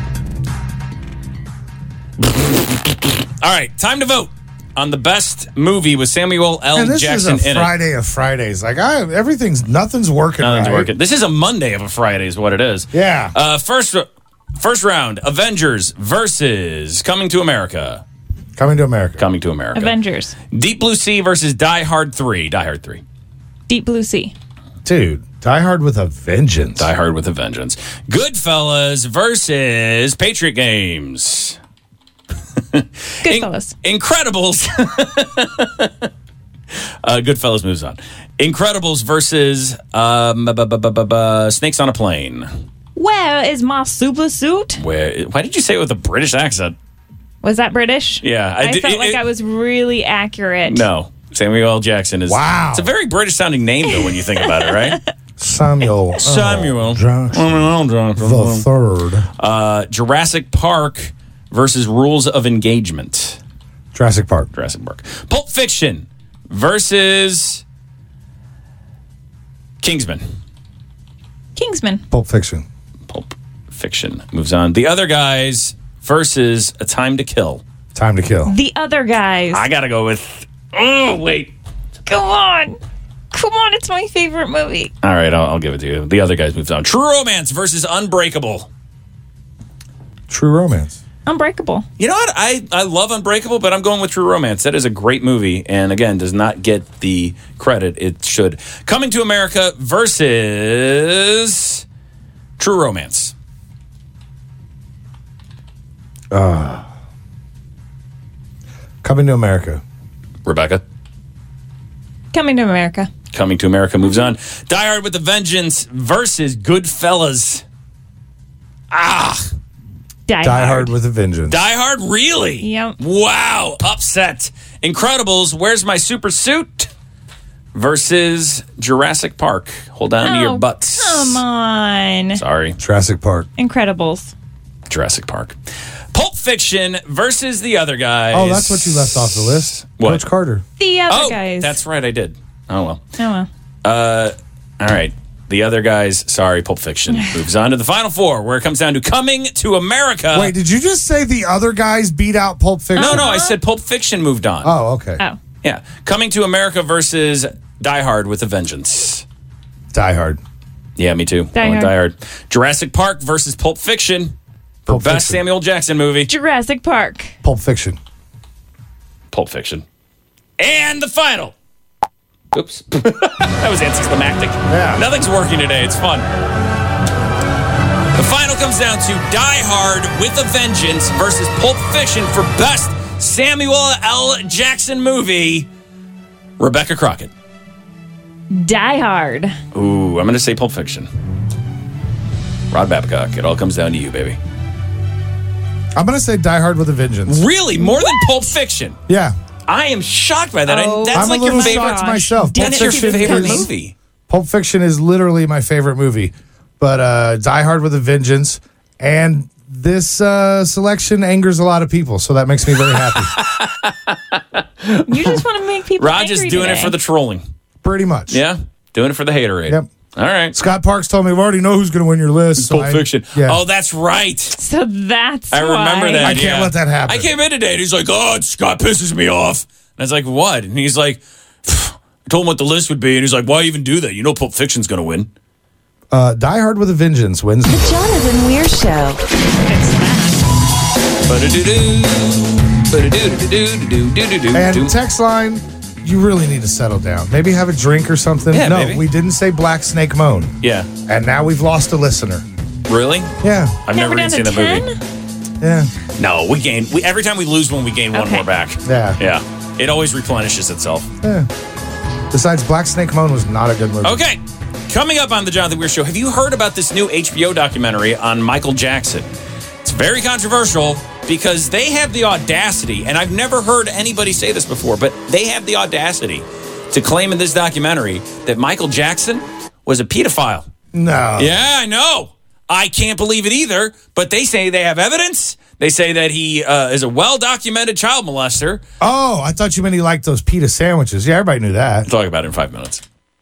All right, time to vote on the best movie with Samuel L. And this Jackson is a in it. Friday of Fridays. Like I, everything's nothing's working. Nothing's right. working. This is a Monday of a Friday, is what it is. Yeah. Uh, first, first round: Avengers versus Coming to America. Coming to America. Coming to America. Avengers. Deep Blue Sea versus Die Hard three. Die Hard three. Deep Blue Sea. Dude, Die Hard with a vengeance. Die Hard with a Vengeance. Goodfellas versus Patriot Games. Goodfellas. In- Incredibles. uh, Goodfellas moves on. Incredibles versus um, bu- bu- bu- bu- bu- Snakes on a Plane. Where is my super suit? Where? Why did you say it with a British accent? Was that British? Yeah, I, did- felt it- like it- I was really accurate. No. Samuel L. Jackson is. Wow. It's a very British sounding name, though, when you think about it, right? Samuel. Samuel. L. Jackson. Samuel Jackson. The third. Uh, Jurassic Park versus Rules of Engagement. Jurassic Park. Jurassic Park. Pulp Fiction versus Kingsman. Kingsman. Pulp Fiction. Pulp Fiction moves on. The Other Guys versus A Time to Kill. Time to Kill. The Other Guys. I gotta go with. Oh wait. Come on. Come on, it's my favorite movie. All right, I'll, I'll give it to you. The Other Guys moves on. True Romance versus Unbreakable. True Romance. Unbreakable. You know what? I, I love Unbreakable, but I'm going with True Romance. That is a great movie, and again, does not get the credit it should. Coming to America versus True Romance. Uh, Coming to America. Rebecca. Coming to America. Coming to America moves on. Die Hard with a Vengeance versus Goodfellas. Ah. Die, Die Hard. Hard with a Vengeance. Die Hard, really? Yep. Wow. Upset. Incredibles, Where's My Super Suit? Versus Jurassic Park. Hold on to your Oh, butts. Come on. Sorry. Jurassic Park. Incredibles. Jurassic Park. Pulp Fiction versus the other guys. Oh, that's what you left off the list. What? Coach Carter. The other oh, guys. that's right. I did. Oh, well. Oh, well. Uh, all right. The other guys, sorry, Pulp Fiction moves on to the final four, where it comes down to Coming to America. Wait, did you just say the other guys beat out Pulp Fiction? No, no, I said Pulp Fiction moved on. Oh, okay. Oh. Yeah. Coming to America versus Die Hard with a Vengeance. Die Hard. Yeah, me too. Die I went Hard. Die Hard. Jurassic Park versus Pulp Fiction for Pulp best Fiction. Samuel Jackson movie. Jurassic Park. Pulp Fiction. Pulp Fiction. And the final. Oops. That was anticlimactic. Yeah. Nothing's working today. It's fun. The final comes down to Die Hard with a Vengeance versus Pulp Fiction for best Samuel L. Jackson movie. Rebecca Crockett. Die Hard. Ooh, I'm going to say Pulp Fiction. Rod Babcock. It all comes down to you, baby. I'm going to say Die Hard with a Vengeance. Really? More than Pulp Fiction? Yeah. I am shocked by that. I- Oh, that's I'm like a little your favorite. shocked myself. Pulp That's your Fiction favorite is- movie. Pulp Fiction is literally my favorite movie. But uh, Die Hard with a Vengeance. And this uh, selection angers a lot of people. So that makes me very happy. You just want to make people Rod just angry doing today. it for the trolling. Pretty much. Yeah? Doing it for the haterade. Yep. All right. Scott Parks told me, we already know who's going to win your list. so Pulp I- Fiction. Yeah. Oh, that's right. So that's I remember why. that. I can't yeah. let that happen. I came in today and he's like, oh, Scott pisses me off. And I was like, what? And he's like, I told him what the list would be. And he's like, why even do that? You know Pulp Fiction's going to win. Uh, Die Hard with a Vengeance wins. The Jonathan Weir Show. And text line, you really need to settle down. Maybe have a drink or something. Yeah, no, maybe. we didn't say Black Snake Moan. Yeah. And now we've lost a listener. Really? Yeah. I've Now never we're even down seen to that ten? movie. Yeah. No, we gain. We, every time we lose one, we gain one Okay. more back. Yeah. Yeah. It always replenishes itself. Yeah. Besides, Black Snake Moan was not a good movie. Okay. Coming up on the Jonathan Weir Show, have you heard about this new H B O documentary on Michael Jackson? It's very controversial because they have the audacity, and I've never heard anybody say this before, but they have the audacity to claim in this documentary that Michael Jackson was a pedophile. No. Yeah, I know. I can't believe it either, but they say they have evidence. They say that he uh, is a well-documented child molester. Oh, I thought you meant he liked those pita sandwiches. Yeah, everybody knew that. We'll talk about it in five minutes.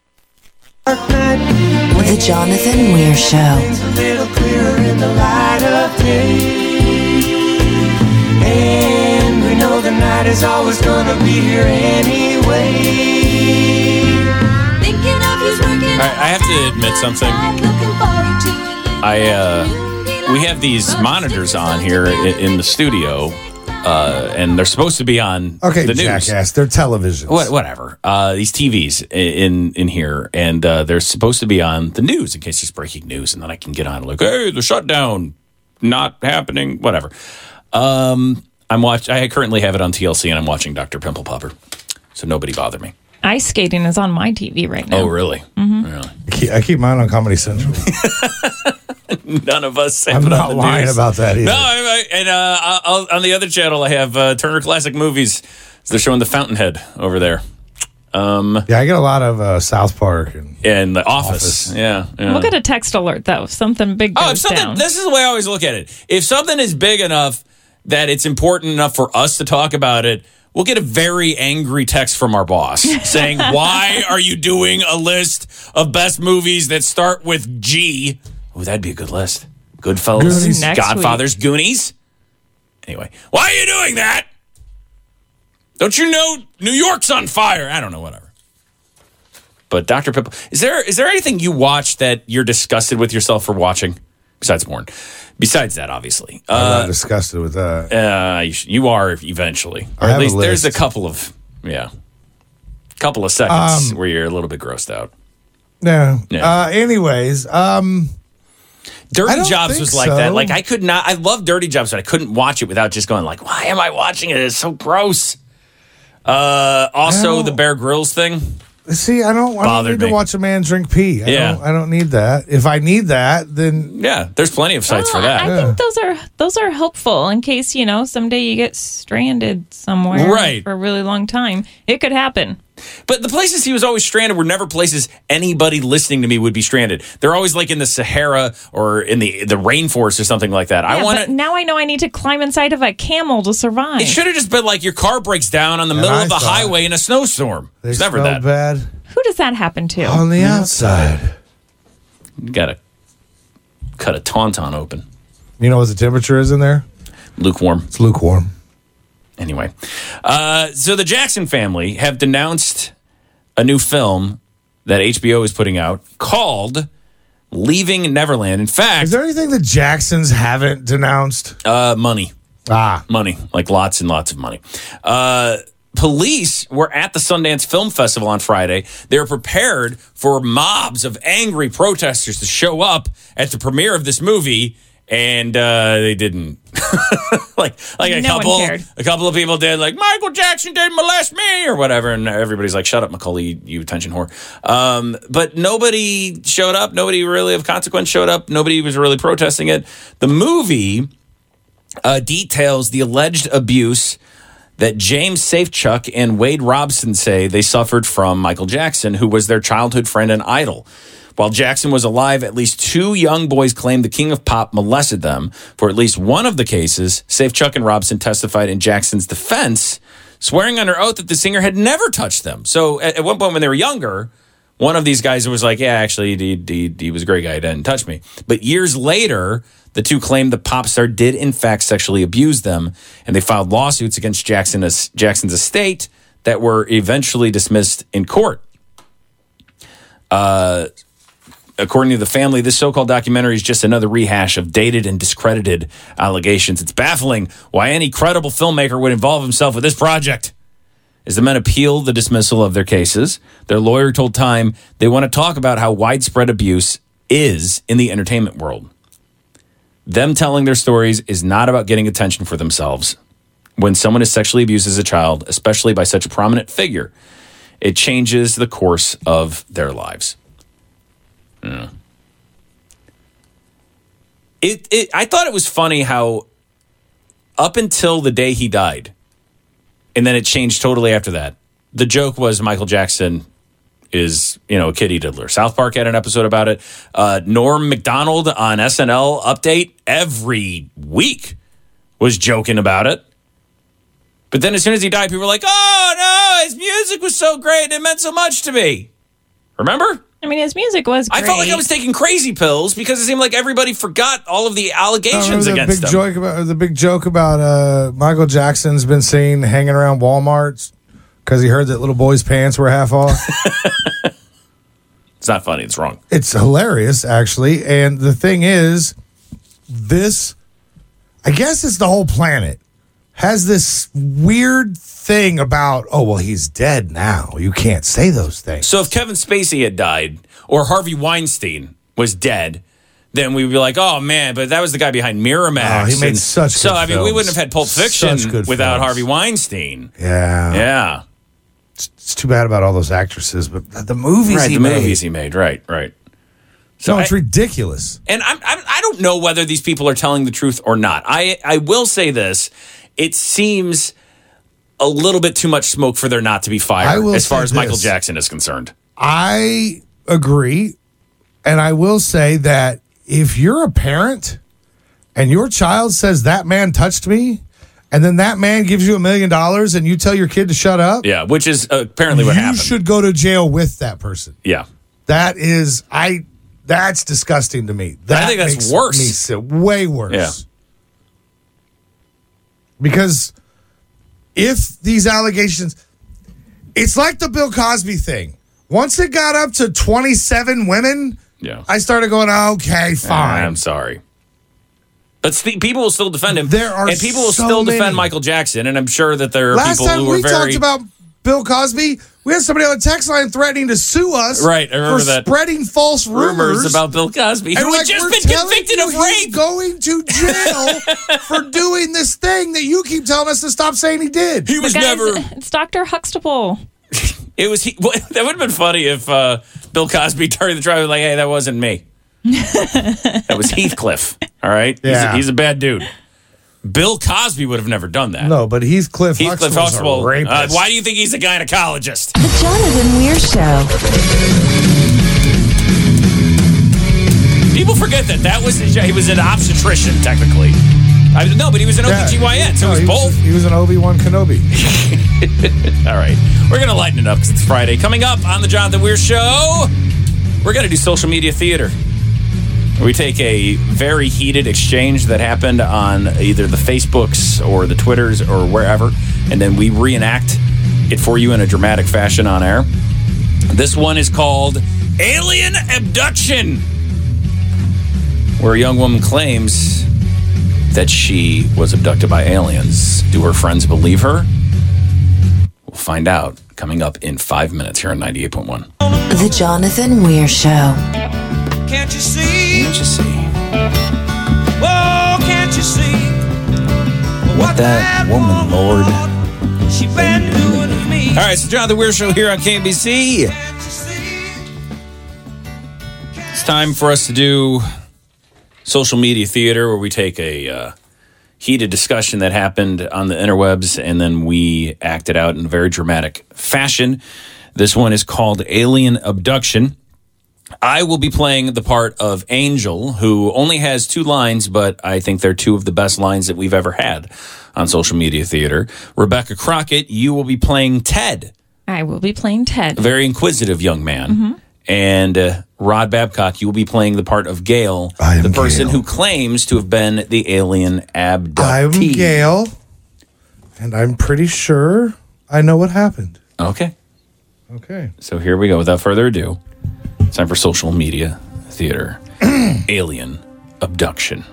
The Jonathan Weir Show. A little clearer in the light of day. And we know the night is always gonna be here anyway. Thinking of you's working. All right, I have to admit something. Looking forward to it. I uh, we have these monitors on here in, in the studio, uh, and they're supposed to be on Okay, the news. jackass. They're televisions. What, whatever. Uh, these T Vs in in here, and uh, they're supposed to be on the news in case there's breaking news, and then I can get on like, hey, the shutdown not happening, whatever. Um, I'm watch. I currently have it on T L C, and I'm watching Doctor Pimple Popper, so nobody bother me. Ice skating is on my T V right now. Oh, really? Mm-hmm. Really? I keep, I keep mine on Comedy Central. None of us have I'm it not on the lying news. about that either. No, I, I, and uh, I'll, on the other channel, I have uh, Turner Classic Movies. They're showing The Fountainhead over there. Um, Yeah, I get a lot of uh, South Park. And and The Office. Office. Yeah. yeah. We'll get a text alert, though. If something big goes Oh, if something, down. this is the way I always look at it. If something is big enough that it's important enough for us to talk about it, we'll get a very angry text from our boss saying, why are you doing a list of best movies that start with G? Oh, that'd be a good list. Goodfellas, Goonies. Next Godfathers, Goonies. Anyway, why are you doing that? Don't you know New York's on fire? I don't know, whatever. But Doctor Pimple, is there is there anything you watch that you're disgusted with yourself for watching? Besides porn. Besides that, obviously. I'm Uh, not disgusted with that. uh, you, sh- you are eventually. Or I at have a least there's a list. couple of, yeah, couple of seconds Um, where you're a little bit grossed out. Yeah. Yeah. Uh, anyways, um, I Dirty don't Jobs think was like so. that. Like, I could not, I love Dirty Jobs, but I couldn't watch it without just going like, why am I watching it? It's so gross. Uh, also, Well- the Bear Grylls thing. See, I don't, I don't Bothered need me. to watch a man drink pee. I Yeah. don't, I don't need that. If I need that, then Yeah, there's plenty of sites for Well, that. I think those are those are helpful in case, you know, someday you get stranded somewhere Right. for a really long time. It could happen. But the places he was always stranded were never places anybody listening to me would be stranded. They're always like in the Sahara or in the the rainforest or something like that. I Yeah, want but to. now I know I need to climb inside of a camel to survive. It should have just been like your car breaks down on the And middle I of the thought highway in a snowstorm. they It's never smell that. bad Who does that happen to? on the outside. You gotta cut a tauntaun open. You know what the temperature is in there? Lukewarm. It's lukewarm. Anyway, uh, so the Jackson family have denounced a new film that H B O is putting out called Leaving Neverland. In fact, Is there anything the Jacksons haven't denounced? uh, money. Ah, Money, like lots and lots of money. Uh, police were at the Sundance Film Festival on Friday. They were prepared for mobs of angry protesters to show up at the premiere of this movie, and uh, they didn't. like, like a No one couple, cared. a couple of people did. Like Michael Jackson didn't molest me or whatever, and everybody's like, "Shut up, Macaulay, you, you attention whore." Um, but nobody showed up. Nobody really of consequence showed up. Nobody was really protesting it. The movie uh, details the alleged abuse that James Safechuck and Wade Robson say they suffered from Michael Jackson, who was their childhood friend and idol. While Jackson was alive, at least two young boys claimed the King of Pop molested them. For at least one of the cases, Safechuck and Robson testified in Jackson's defense, swearing under oath that the singer had never touched them. So at, at one point when they were younger, one of these guys was like, yeah, actually, he, he, he was a great guy. He didn't touch me. But years later, the two claimed the pop star did, in fact, sexually abuse them, and they filed lawsuits against Jackson, Jackson's estate that were eventually dismissed in court. Uh, according to the family, this so-called documentary is just another rehash of dated and discredited allegations. It's baffling why any credible filmmaker would involve himself with this project. As the men appeal the dismissal of their cases, their lawyer told Time they want to talk about how widespread abuse is in the entertainment world. Them telling their stories is not about getting attention for themselves. When someone is sexually abused as a child, especially by such a prominent figure, it changes the course of their lives. Mm. It, it, I thought it was funny how up until the day he died, and then it changed totally after that, the joke was Michael Jackson is, you know, a kitty diddler. South Park had an episode about it. Uh, Norm Macdonald on S N L Update every week was joking about it. But then as soon as he died, people were like, oh, no, his music was so great and it meant so much to me. Remember? I mean, his music was great. I felt like I was taking crazy pills because it seemed like everybody forgot all of the allegations the against big him. joke about the big joke about uh, Michael Jackson's been seen hanging around Walmart's because he heard that little boys' pants were half off. It's not funny. It's wrong. It's hilarious, actually. And the thing is, this, I guess it's the whole planet, has this weird thing about, oh, well, he's dead now. You can't say those things. So if Kevin Spacey had died or Harvey Weinstein was dead, then we would be like, oh, man, but that was the guy behind Miramax. Oh, he made And such So, good I mean, we films. wouldn't have had Pulp Fiction Such good without films. Harvey Weinstein. Yeah. Yeah. It's, it's too bad about all those actresses, but the movies Right, he the made. movies he made. Right, right. So it's I- ridiculous. And I'm, I'm, I don't know whether these people are telling the truth or not. I, I will say this. It seems a little bit too much smoke for there not to be I fire will as far say as Michael this. Jackson is concerned. I agree. And I will say that if you're a parent and your child says that man touched me, and then that man gives you a million dollars and you tell your kid to shut up, Yeah, which is uh, apparently what you happened. should go to jail with that person. Yeah. That is, I. That's disgusting to me. That I think that's makes worse. Me sick. Way worse. Yeah. Because if these allegations, it's like the Bill Cosby thing. Once it got up to twenty-seven women, Yeah. I started going, okay, fine. I'm sorry. But st- people will still defend him. There are and people will so still defend many. Michael Jackson. And I'm sure that there are Last people time who are we very. talked about Bill Cosby, we had somebody on the text line threatening to sue us Right, I remember for that. spreading false rumors, rumors about Bill Cosby, And who we're had like, just we're been telling convicted you of he's rape. going to jail for doing this thing that you keep telling us to stop saying he did. He was Guys, never. It's Doctor Huxtable. It was he. Well, that would have been funny if uh, Bill Cosby turned the driver like, "Hey, that wasn't me. That was Heathcliff." All right, he's, Yeah. a, he's a bad dude. Bill Cosby would have never done that. No, but Heathcliff Heathcliff Huxtable's Huxtable. a rapist. Uh, why do you think he's a gynecologist? The Jonathan Weir Show. People forget that that was his, he was an obstetrician technically. I, no, but he was an Yeah. O B G Y N, so No, it was he both. He was an Obi-Wan Kenobi. All right. We're going to lighten it up because it's Friday. Coming up on the Jonathan Weir Show, we're going to do social media theater. We take a very heated exchange that happened on either the Facebooks or the Twitters or wherever, and then we reenact it for you in a dramatic fashion on air. This one is called Alien Abduction, where a young woman claims that she was abducted by aliens. Do her friends believe her? We'll find out coming up in five minutes here on ninety-eight point one. The Jonathan Weir Show. Can't you see? Can't you see? Oh, can't you see? What that woman, Lord. She been doing to me. All right, so Jonathan Weir Show here on K B C. It's time for us to do social media theater, where we take a uh, heated discussion that happened on the interwebs and then we act it out in a very dramatic fashion. This one is called Alien Abduction. I will be playing the part of Angel, who only has two lines, but I think they're two of the best lines that we've ever had on social media theater. Rebecca Crockett, you will be playing Ted, I will be playing Ted. a very inquisitive young man. Mm-hmm. And uh, Rod Babcock, you will be playing the part of Gail, the person who claims to have been the alien abductee. I'm Gail, and I'm pretty sure I know what happened. Okay. Okay. So here we go. Without further ado, it's time for social media theater. Alien Abduction.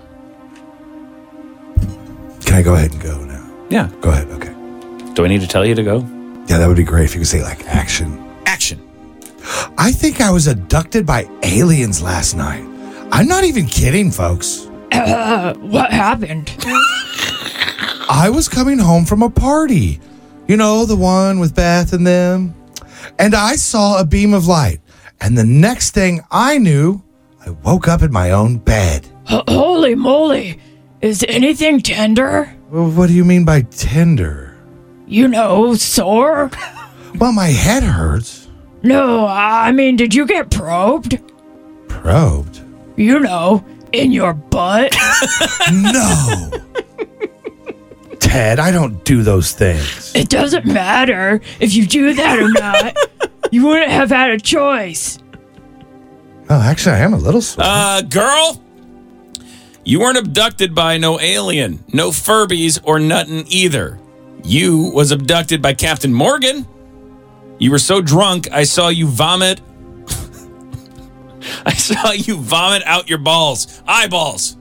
Can I go ahead and go now? Yeah. Go ahead. Okay. Do I need to tell you to go? Yeah, that would be great if you could say, like, action. Action. I think I was abducted by aliens last night. I'm not even kidding, folks. Uh, what happened? I was coming home from a party. You know, the one with Beth and them. And I saw a beam of light. And the next thing I knew, I woke up in my own bed. H- holy moly. Is anything tender? Well, what do you mean by tender? You know, sore? Well, my head hurts. No, I mean, did you get probed? Probed? You know, in your butt? No. Ted, I don't do those things. It doesn't matter if you do that or not. You wouldn't have had a choice. Oh, actually, I am a little sore. Uh, girl, you weren't abducted by no alien, no Furbies, or nothing either. You was abducted by Captain Morgan. You were so drunk, I saw you vomit. I saw you vomit out your balls. Eyeballs.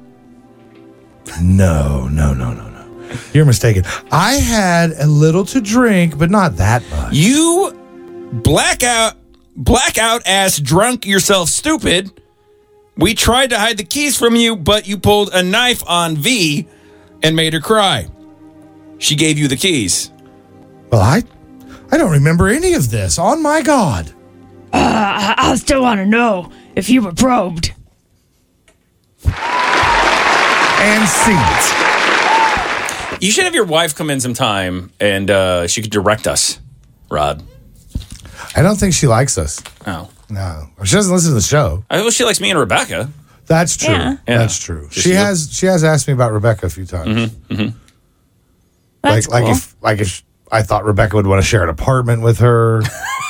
No, no, no, no, no. You're mistaken. I had a little to drink, but not that much. You blackout, blackout ass drunk yourself stupid. We tried to hide the keys from you, but you pulled a knife on V and made her cry. She gave you the keys. Well, I I don't remember any of this. On my God. Uh, I, I still want to know if you were probed. And seat. You should have your wife come in sometime and uh, she could direct us, Rod. I don't think she likes us. Oh. No. She doesn't listen to the show. I well, she likes me and Rebecca. That's true. Yeah. Yeah. That's true. Just She you. has she has asked me about Rebecca a few times. Mm-hmm, mm-hmm. That's like cool. like if like if I thought Rebecca would want to share an apartment with her.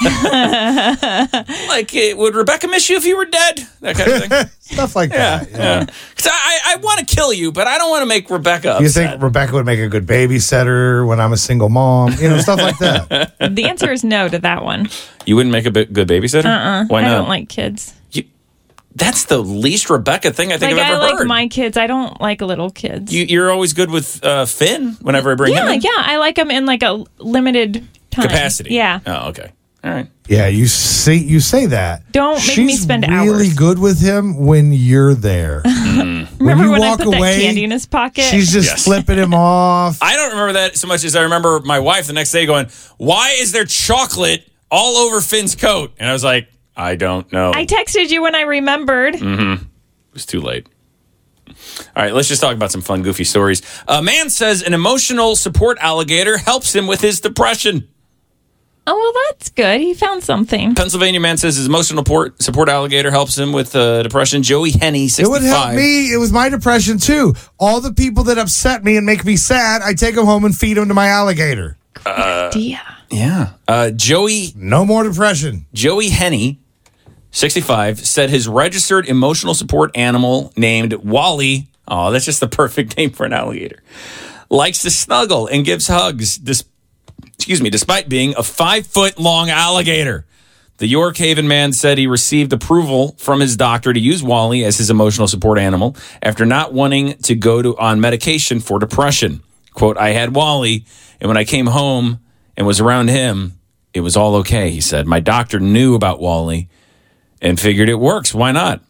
Like, uh, would Rebecca miss you if you were dead? That kind of thing. Stuff like Yeah, that. yeah. Because I, I want to kill you, but I don't want to make Rebecca upset. You think Rebecca would make a good babysitter when I'm a single mom? You know, stuff like that. The answer is no to that one. You wouldn't make a bit good babysitter? Uh-uh. Why I not? don't like kids. You, that's the least Rebecca thing I think Like, I've I ever like heard. my kids. I don't like little kids. You, you're always good with uh, Finn whenever I bring yeah, him in. yeah. I like them in like a limited time. Capacity. Yeah. Oh, okay. All right. Yeah, you say you say that. Don't make She's me spend really hours. good with him when you're there. when Remember you when I walk put away, that candy in his pocket? she's just Yes. flipping him off. I don't remember that so much as I remember my wife the next day going, "Why is there chocolate all over Finn's coat. And I was like, I don't know. I texted you when I remembered. Mm-hmm. It was too late. All right, let's just talk about some fun, goofy stories. A man says an emotional support alligator helps him with his depression. Oh, well, that's good. He found something. Pennsylvania man says his emotional support, support alligator helps him with uh, depression. Joey Henney, sixty-five. It would help me. It was my depression, too. All the people that upset me and make me sad, I take them home and feed them to my alligator. Uh, idea. Yeah. Uh, Joey. No more depression. Joey Henney, sixty-five, said his registered emotional support animal named Wally, oh, that's just the perfect name for an alligator, likes to snuggle and gives hugs, dis- excuse me, despite being a five-foot-long alligator. The York Haven man said he received approval from his doctor to use Wally as his emotional support animal after not wanting to go to on medication for depression. Quote, I had Wally, and when I came home and was around him, it was all okay, he said. My doctor knew about Wally and figured it works. Why not?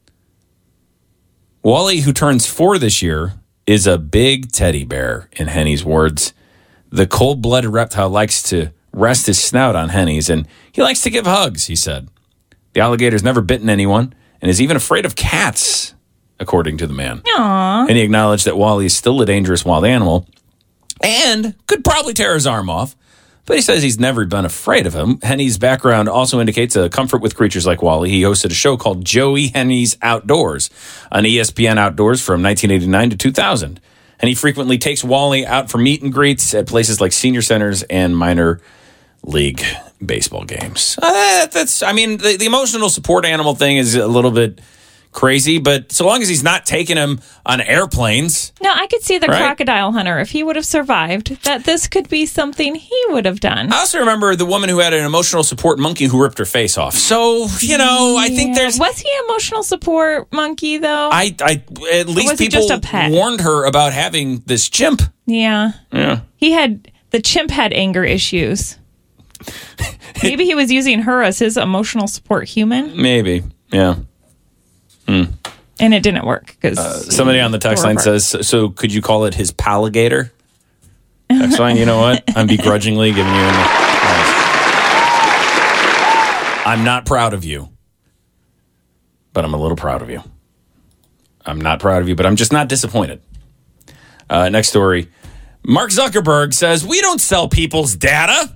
Wally, who turns four this year, is a big teddy bear, in Henney's words. The cold-blooded reptile likes to rest his snout on Henny's, and he likes to give hugs, he said. The alligator's never bitten anyone and is even afraid of cats, according to the man. Aww. And he acknowledged that Wally is still a dangerous wild animal and could probably tear his arm off. But he says he's never been afraid of him. Henny's background also indicates a comfort with creatures like Wally. He hosted a show called Joey Henny's Outdoors on E S P N Outdoors from nineteen eighty-nine to two thousand. And he frequently takes Wally out for meet and greets at places like senior centers and minor league baseball games. Uh, that's, I mean, the, the emotional support animal thing is a little bit crazy, but so long as he's not taking him on airplanes. No, I could see the right? crocodile hunter, if he would have survived, that this could be something he would have done. I also remember the woman who had an emotional support monkey who ripped her face off. So, you know, I think there's... Was he an emotional support monkey, though? I, I At least people warned her about having this chimp. Yeah. Yeah. He had... The chimp had anger issues. Maybe he was using her as his emotional support human? Maybe, yeah. Hmm. And it didn't work because uh, somebody on the text line says, so could you call it his paligator? Text line, you know what? I'm begrudgingly giving you an I'm not proud of you, but I'm a little proud of you. I'm not proud of you, but I'm just not disappointed. Uh, next story. Mark Zuckerberg says, we don't sell people's data.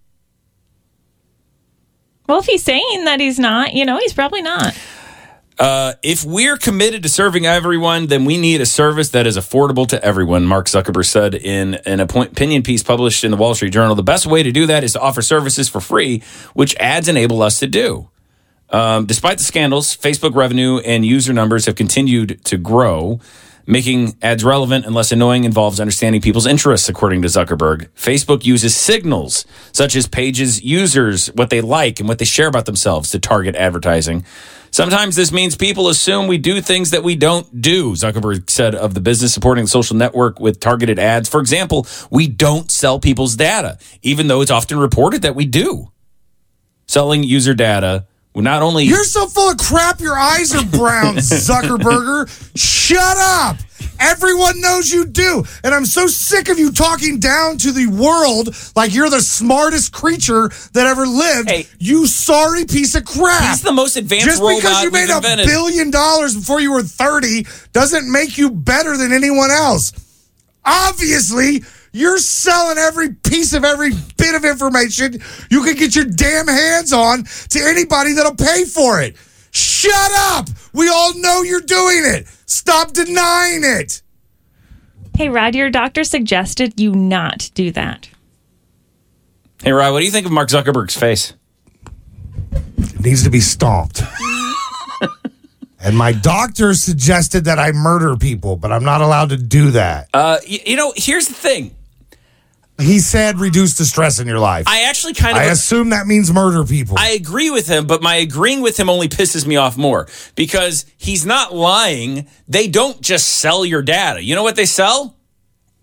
Well, if he's saying that he's not, you know, he's probably not. Uh, if we're committed to serving everyone, then we need a service that is affordable to everyone, Mark Zuckerberg said in an opinion piece published in the Wall Street Journal. The best way to do that is to offer services for free, which ads enable us to do. Um, despite the scandals, Facebook revenue and user numbers have continued to grow. Making ads relevant and less annoying involves understanding people's interests, according to Zuckerberg. Facebook uses signals, such as pages, users, what they like, and what they share about themselves to target advertising. Sometimes this means people assume we do things that we don't do, Zuckerberg said of the business supporting the social network with targeted ads. For example, we don't sell people's data, even though it's often reported that we do. Selling user data will not only... You're so full of crap, your eyes are brown, Zuckerberger. Shut up! Everyone knows you do. And I'm so sick of you talking down to the world like you're the smartest creature that ever lived. Hey, you sorry piece of crap. He's the most advanced Just robot because you we've made invented. a billion dollars before you were thirty doesn't make you better than anyone else. Obviously, you're selling every piece of every bit of information you can get your damn hands on to anybody that'll pay for it. Shut up! We all know you're doing it. Stop denying it. Hey, Rod, your doctor suggested you not do that. Hey, Rod, what do you think of Mark Zuckerberg's face? It needs to be stomped. And my doctor suggested that I murder people, but I'm not allowed to do that. Uh, you, you know, here's the thing. He said reduce the stress in your life. I actually kind of... I assume that means murder people. I agree with him, but my agreeing with him only pisses me off more because he's not lying. They don't just sell your data. You know what they sell?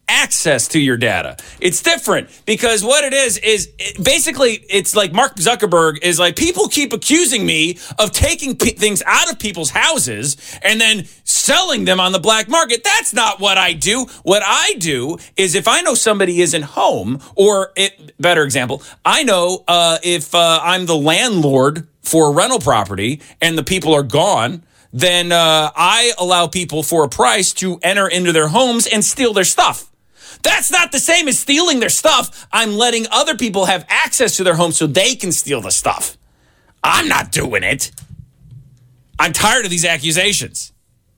access to your data. It's different because what it is is it, basically it's like Mark Zuckerberg is like, people keep accusing me of taking p- things out of people's houses and then selling them on the black market. That's not what I do. What I do is if I know somebody isn't home, or it, better example, I know uh, if uh, I'm the landlord for a rental property and the people are gone, then uh, I allow people for a price to enter into their homes and steal their stuff. That's not the same as stealing their stuff. I'm letting other people have access to their homes so they can steal the stuff. I'm not doing it. I'm tired of these accusations.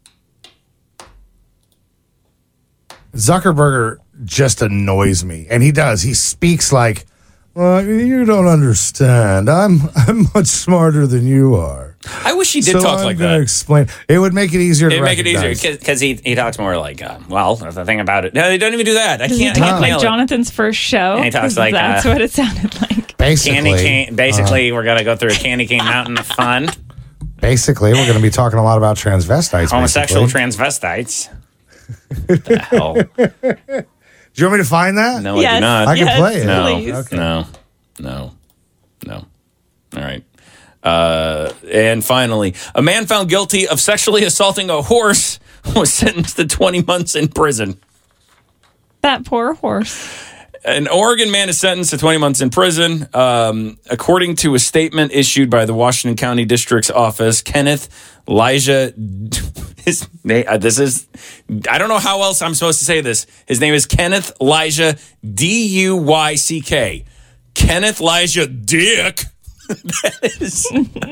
Zuckerberg just annoys me, and he does. He speaks like, well, you don't understand. I'm I'm much smarter than you are. I wish he did so talk I'm like gonna that. Explain. It would make it easier. It'd to make it easier recognize. because he he talks more like, uh, well, the thing about it. No, they don't even do that. I Does can't. he I talk can't like nail it. Jonathan's first show? And he talks 'Cause like, that's uh, what it sounded like. Basically, Candy cane. Basically, uh, we're gonna go through a candy cane mountain of fun. basically, we're going to be talking a lot about transvestites. Homosexual basically. transvestites. What the hell? Do you want me to find that? No, I Yes, do not. I can yes, play it. No, please. Okay. no, no, no. All right. Uh, and finally, a man found guilty of sexually assaulting a horse was sentenced to twenty months in prison. That poor horse. An Oregon man is sentenced to twenty months in prison. Um, according to a statement issued by the Washington County District's office, Kenneth Elijah, his name, uh, this is, I don't know how else I'm supposed to say this. His name is Kenneth Elijah, D U Y C K. Kenneth Elijah Dick. That is.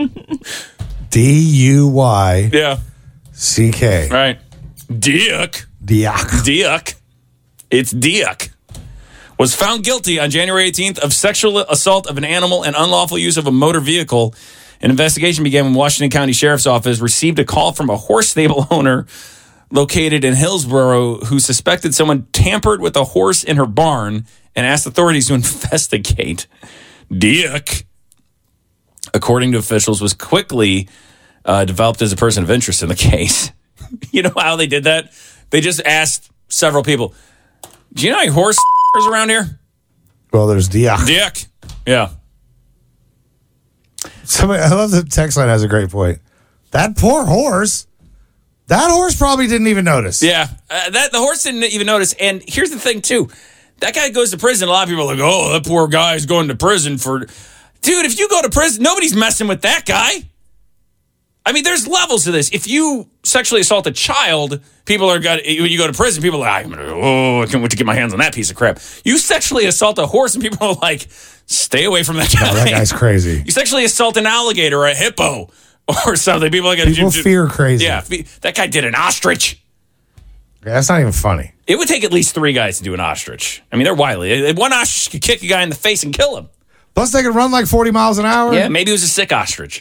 D U Y Yeah. C K. Right. Dick. Diak. Dick. It's Dick. Was found guilty on January eighteenth of sexual assault of an animal and unlawful use of a motor vehicle. An investigation began when Washington County Sheriff's Office received a call from a horse stable owner located in Hillsborough who suspected someone tampered with a horse in her barn and asked authorities to investigate. Dick, according to officials, was quickly uh, developed as a person of interest in the case. You know how they did that? They just asked several people, do you know any horse around here? Well, there's Diak. Dick. Yeah. Somebody, I love the text line has a great point. That poor horse. That horse probably didn't even notice. Yeah. Uh, that the horse didn't even notice. And here's the thing, too. That guy goes to prison. A lot of people are like, oh, that poor guy's going to prison for... Dude, if you go to prison, nobody's messing with that guy. I mean, there's levels to this. If you sexually assault a child, people are got. When you go to prison, people are like, I'm gonna, oh, I can't wait to get my hands on that piece of crap. You sexually assault a horse, and people are like, stay away from that guy. No, that guy's crazy. You sexually assault an alligator or a hippo or something. People are like, People you, fear crazy. Yeah, that guy did an ostrich. Yeah, that's not even funny. It would take at least three guys to do an ostrich. I mean, they're wily. One ostrich could kick a guy in the face and kill him. Plus, they can run like forty miles an hour. Yeah, maybe it was a sick ostrich.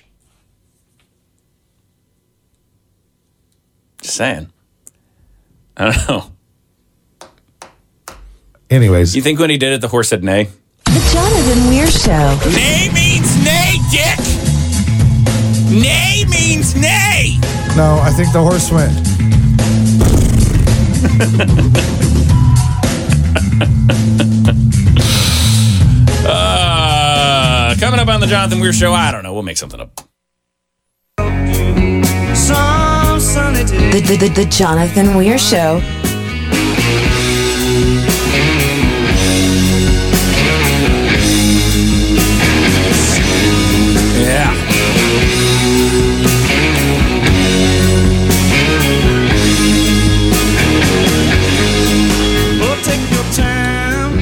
Just saying. I don't know. Anyways. You think when he did it, the horse said nay? The Jonathan Weir Show. Nay means nay, Dick! Nay means nay! No, I think the horse went. uh, coming up on the Jonathan Weir Show, I don't know. We'll make something up. Some sunny day. The, the, the, the Jonathan Weir Show. Yeah. Oh, take your time.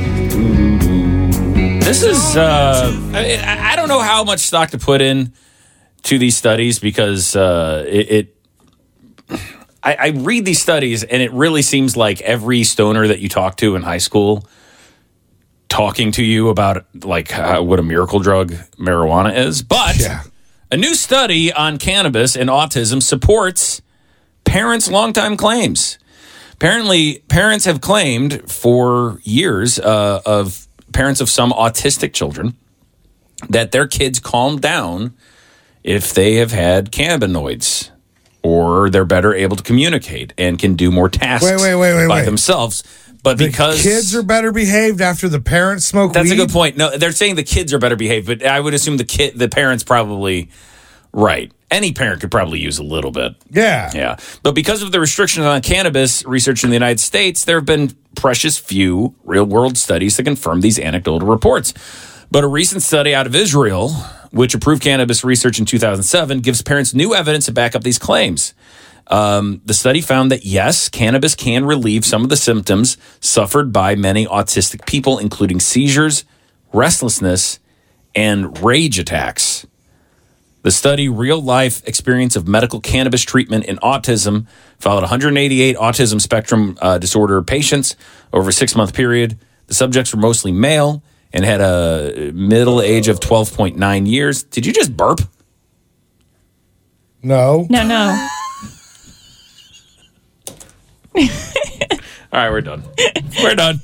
This is, uh, I, I don't know how much stock to put in to these studies because uh, it, it I, I read these studies and it really seems like every stoner that you talk to in high school talking to you about like uh, what a miracle drug marijuana is. But Yeah. a new study on cannabis and autism supports parents' longtime claims. Apparently, parents have claimed for years uh, of parents of some autistic children that their kids calm down if they have had cannabinoids, or they're better able to communicate and can do more tasks Wait, wait, wait, wait, by wait. themselves But The because kids are better behaved after the parents smoke that's weed. a good point. No, they're saying the kids are better behaved, but I would assume the kid, the parents probably right. Any parent could probably use a little bit. Yeah. Yeah. But because of the restrictions on cannabis research in the United States, there have been precious few real world studies to confirm these anecdotal reports. But a recent study out of Israel, which approved cannabis research in two thousand seven, gives parents new evidence to back up these claims. Um, the study found that, yes, cannabis can relieve some of the symptoms suffered by many autistic people, including seizures, restlessness, and rage attacks. The study, Real Life Experience of Medical Cannabis Treatment in Autism, followed one hundred eighty-eight autism spectrum uh, disorder patients over a six-month period. The subjects were mostly male and had a middle age of twelve point nine years. Did you just burp? No. No, no. All right, we're done. We're done.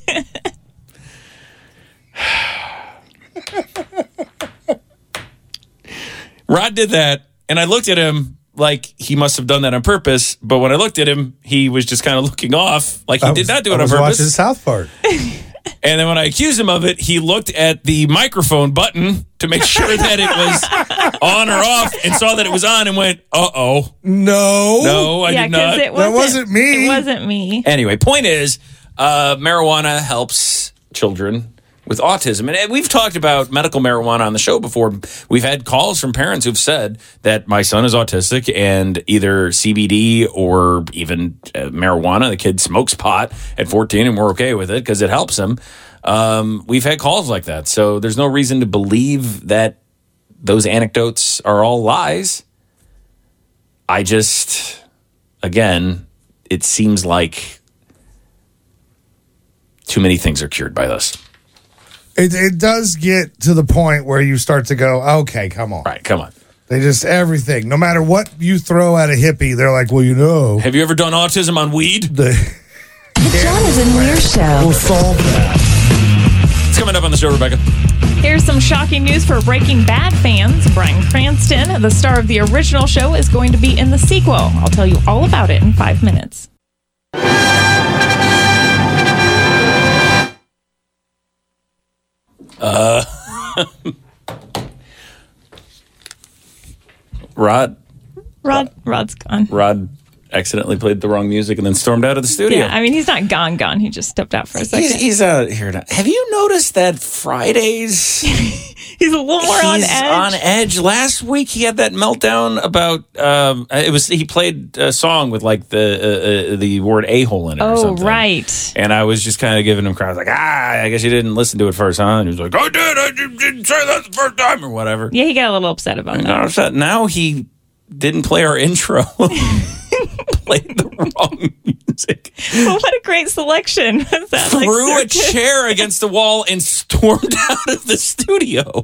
Rod did that, and I looked at him like he must have done that on purpose. But when I looked at him, he was just kind of looking off, like he I did was- not do I it on was purpose. watching South Park. And then when I accused him of it, he looked at the microphone button to make sure that it was on or off, and saw that it was on, and went, "Uh oh, no, no, I yeah, did not." It That wasn't me. It wasn't me. Anyway, point is, uh, marijuana helps children with autism. And we've talked about medical marijuana on the show before. We've had calls from parents who've said that my son is autistic and either C B D or even uh, marijuana. The kid smokes pot at fourteen and we're okay with it because it helps him. Um, we've had calls like that. So there's no reason to believe that those anecdotes are all lies. I just, again, it seems like too many things are cured by this. It, it does get to the point where you start to go, okay, come on. Right, come on. They just, everything, no matter what you throw at a hippie, they're like, well, you know. Have you ever done autism on weed? The, The Jonathan Weir Show. We'll solve that. It's coming up on the show, Rebecca. Here's some shocking news for Breaking Bad fans. Bryan Cranston, the star of the original show, is going to be in the sequel. I'll tell you all about it in five minutes. Uh, Rod. Rod, Rod's gone. Rod accidentally played the wrong music and then stormed out of the studio. Yeah, I mean, he's not gone, gone. He just stepped out for a second. He's, he's out here now. Have you noticed that Fridays he's a little more on he's edge? on edge. Last week he had that meltdown about um, it was he played a song with like the uh, uh, the word a-hole in it or Oh, something. right. And I was just kind of giving him crap like, ah, I guess you didn't listen to it first, huh? And he was like, I did. I didn't say that the first time or whatever. Yeah, he got a little upset about And that. I was upset. Now he didn't play our intro. Played the wrong music. Well, what a great selection. Was that like Threw a circus? chair against the wall and stormed out of the studio.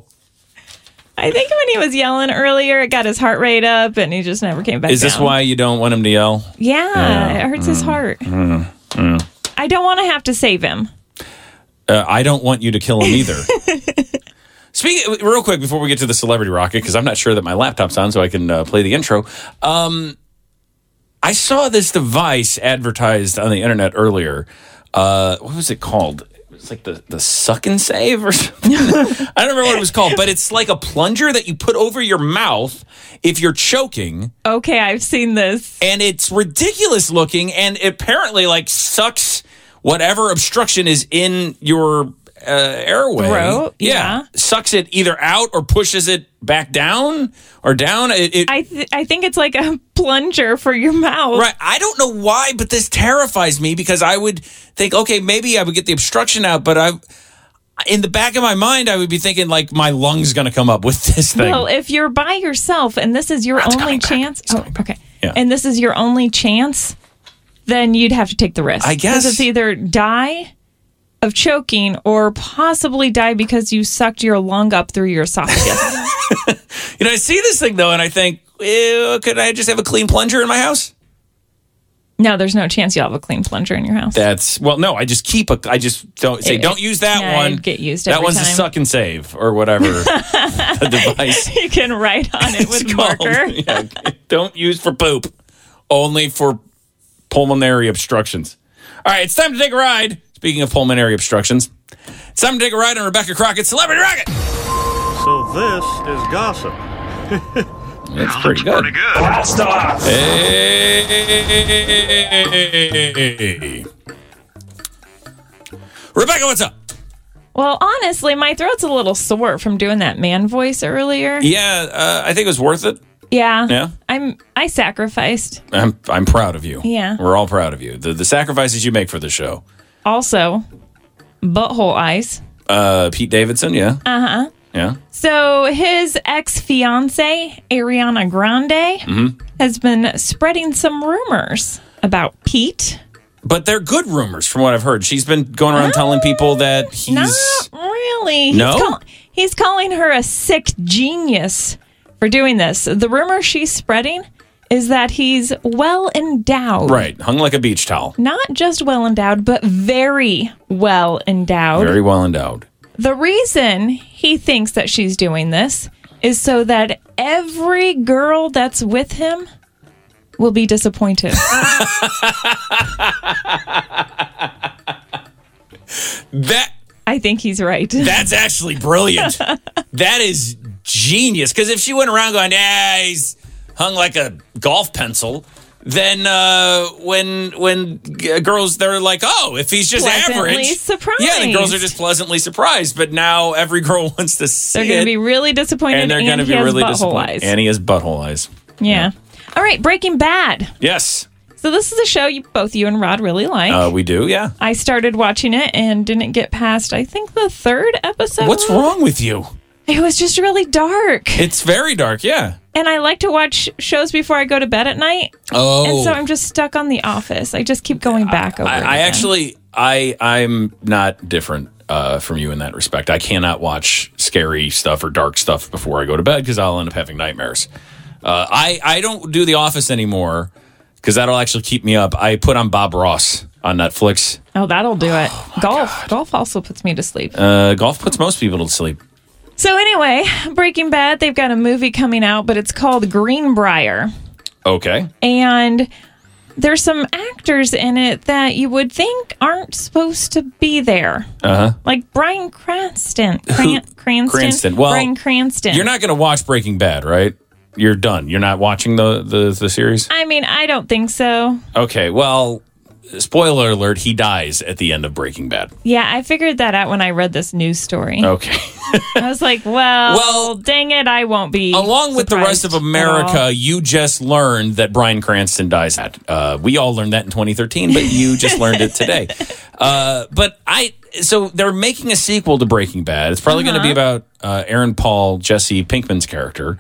I think when he was yelling earlier, it got his heart rate up and he just never came back Is this down. why you don't want him to yell? Yeah, Yeah. it hurts his heart. Mm, mm. I don't want to have to save him. Uh, I don't want you to kill him either. Speaking real quick before we get to the celebrity rocket, because I'm not sure that my laptop's on, so I can uh, play the intro. Um, I saw this device advertised on the internet earlier. Uh, what was it called? It was like the, the suck and save or something. I don't remember what it was called, but it's like a plunger that you put over your mouth if you're choking. Okay, I've seen this. And it's ridiculous looking, and it apparently like sucks whatever obstruction is in your uh, airway. Throat, yeah. Sucks it either out or pushes it back down or down. It, it, I th- I think it's like a plunger for your mouth. Right. I don't know why, but this terrifies me because I would think, okay, maybe I would get the obstruction out, but I, in the back of my mind, I would be thinking like my lung's going to come up with this thing. Well, if you're by yourself and this is your Rod's only coming back. chance, oh, okay, Yeah. and this is your only chance, then you'd have to take the risk. I guess. 'Cause it's either die of choking or possibly die because you sucked your lung up through your esophagus. You know, I see this thing though, and I think, ew, could I just have a clean plunger in my house? No, there's no chance you'll have a clean plunger in your house. That's well, no. I just keep a. I just don't say It- don't use that yeah, one. it'd get used that every one's a time. suck and save or whatever the device. You can write on it with It's called. marker. Yeah, don't use for poop, only for pulmonary obstructions. All right, it's time to take a ride. Speaking of pulmonary obstructions, it's time to take a ride on Rebecca Crockett's Celebrity Rocket. So this is gossip. It's pretty good. Pretty good. Blast off. Hey. Rebecca, what's up? Well, honestly, my throat's a little sore from doing that man voice earlier. Yeah, uh, I think it was worth it. Yeah. Yeah. I'm I sacrificed. I'm I'm proud of you. Yeah. We're all proud of you. The the sacrifices you make for the show. Also, butthole eyes. Uh, Pete Davidson, yeah. Uh-huh. Yeah. So his ex-fiance, Ariana Grande, Mm-hmm. has been spreading some rumors about Pete. But they're good rumors from what I've heard. She's been going around telling people that he's... Not really. No? He's, call- he's calling her a sick genius for doing this. The rumor she's spreading is that he's well endowed. Right. Hung like a beach towel. Not just well endowed, but very well endowed. Very well endowed. The reason he thinks that she's doing this is so that every girl that's with him will be disappointed. That I think he's right. That's actually brilliant. That is genius. Because if she went around going, yeah, he's hung like a golf pencil, then uh, when when g- girls, they're like, oh, if he's just Pleasantly average. surprised. Yeah, the girls are just pleasantly surprised. But now every girl wants to see They're going it. to be really disappointed, and they're and going to he be has really butthole disappointed. eyes. And he has butthole eyes. Yeah. All right, Breaking Bad. Yes. So this is a show you, both you and Rod really like. Uh, we do, yeah. I started watching it and didn't get past, I think, the third episode. What's wrong with you? It was just really dark. It's very dark, yeah. And I like to watch shows before I go to bed at night. Oh. And so I'm just stuck on The Office. I just keep going back over I, it I again. actually, I, I'm not different uh, from you in that respect. I cannot watch scary stuff or dark stuff before I go to bed because I'll end up having nightmares. Uh, I, I don't do The Office anymore because that'll actually keep me up. I put on Bob Ross on Netflix. Oh, that'll do it. Golf. Golf also puts me to sleep. Uh, golf puts most people to sleep. So anyway, Breaking Bad, they've got a movie coming out, but it's called Greenbrier. Okay. And there's some actors in it that you would think aren't supposed to be there. Uh-huh. Like Bryan Cranston. Cran- Cranston? Cranston. Well, Bryan Cranston. You're not going to watch Breaking Bad, right? You're done. You're not watching the, the, the series? I mean, I don't think so. Okay, well, spoiler alert, he dies at the end of Breaking Bad. Yeah, I figured that out when I read this news story. Okay. I was like, well, Well, dang it, I won't be. Along with the rest of surprised at America, all. you just learned that Bryan Cranston dies at. Uh, we all learned that in twenty thirteen, but you just learned it today. Uh, but I, so they're making a sequel to Breaking Bad. It's probably going to be Uh-huh. about uh, Aaron Paul, Jesse Pinkman's character.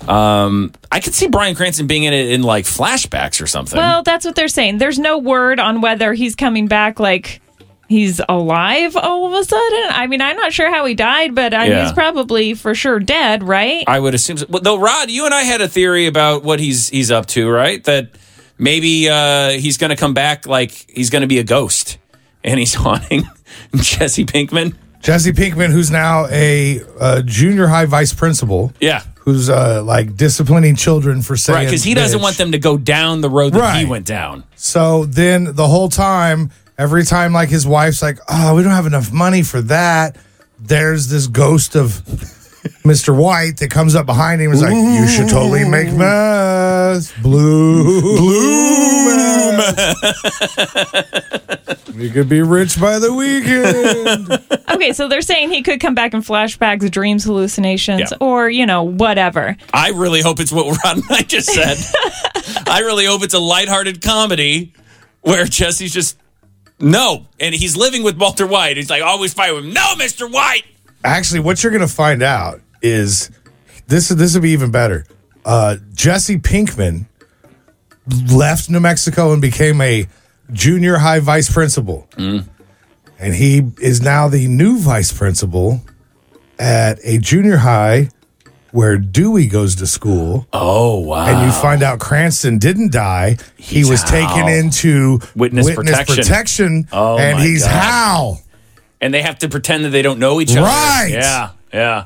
Um, I could see Bryan Cranston being in it in like flashbacks or something. Well, that's what they're saying. There's no word on whether he's coming back like he's alive all of a sudden. I mean, I'm not sure how he died, but uh, Yeah. he's probably for sure dead, right? I would assume so. Well, though, Rod, you and I had a theory about what he's he's up to, right? That maybe uh, he's going to come back like he's going to be a ghost and he's haunting Jesse Pinkman. Jesse Pinkman, who's now a, uh junior high vice principal. Yeah. Who's uh, like disciplining children for saying Right, because he doesn't bitch. want them to go down the road that he Right. went down. So then the whole time, every time like his wife's like, oh, we don't have enough money for that, there's this ghost of Mister White that comes up behind him and is like, you should totally make meth. Blue. Blue meth. You could be rich by the weekend. Okay, so they're saying he could come back in flashbacks, dreams, hallucinations, Yeah. or, you know, whatever. I really hope it's what Rod and I just said. I really hope it's a lighthearted comedy where Jesse's just, no. And he's living with Walter White. He's like, always fight with him. No, Mister White. Actually, what you're going to find out is this. This will be even better. Uh, Jesse Pinkman left New Mexico and became a junior high vice principal, Mm. and he is now the new vice principal at a junior high where Dewey goes to school. Oh, wow. And you find out Cranston didn't die. He He's was taken Hal. into Witness protection. protection, Oh, and my he's God. Hal. And they have to pretend that they don't know each other. Right. Yeah, yeah.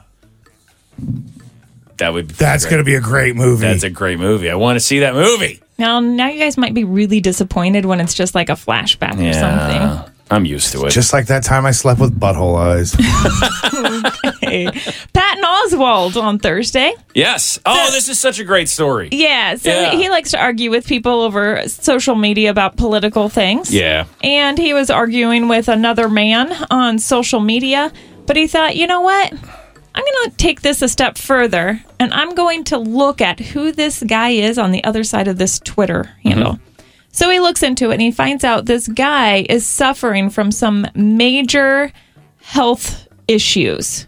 That would be That's great. going to be a great movie. That's a great movie. I want to see that movie. Now, now you guys might be really disappointed when it's just like a flashback or something. I'm used to it. Just like that time I slept with butthole eyes. Okay. Patton Oswalt on Thursday. Yes. Oh, this is such a great story. Yeah, so Yeah. He, he likes to argue with people over social media about political things. Yeah. And he was arguing with another man on social media, but he thought, you know what? I'm going to take this a step further, and I'm going to look at who this guy is on the other side of this Twitter handle. Mm-hmm. So he looks into it, and he finds out this guy is suffering from some major health issues.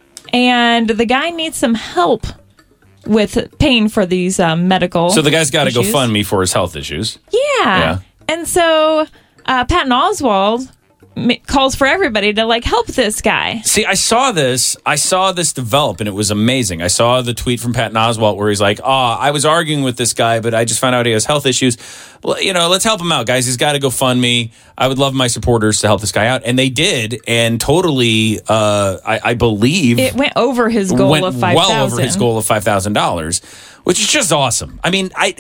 And the guy needs some help with paying for these um, medical So the guy's got to go issues. fund me for his health issues. Yeah. Yeah. And so uh, Patton Oswalt m- calls for everybody to like help this guy. See, I saw this. I saw this develop, and it was amazing. I saw the tweet from Patton Oswalt where he's like, "Oh, I was arguing with this guy, but I just found out he has health issues. Well, you know, let's help him out, guys. He's got to go fund me. I would love my supporters to help this guy out." And they did, and totally, uh, I, I believe It went over his goal went of five well thousand. over his goal of five thousand dollars, which is just awesome. I mean, I,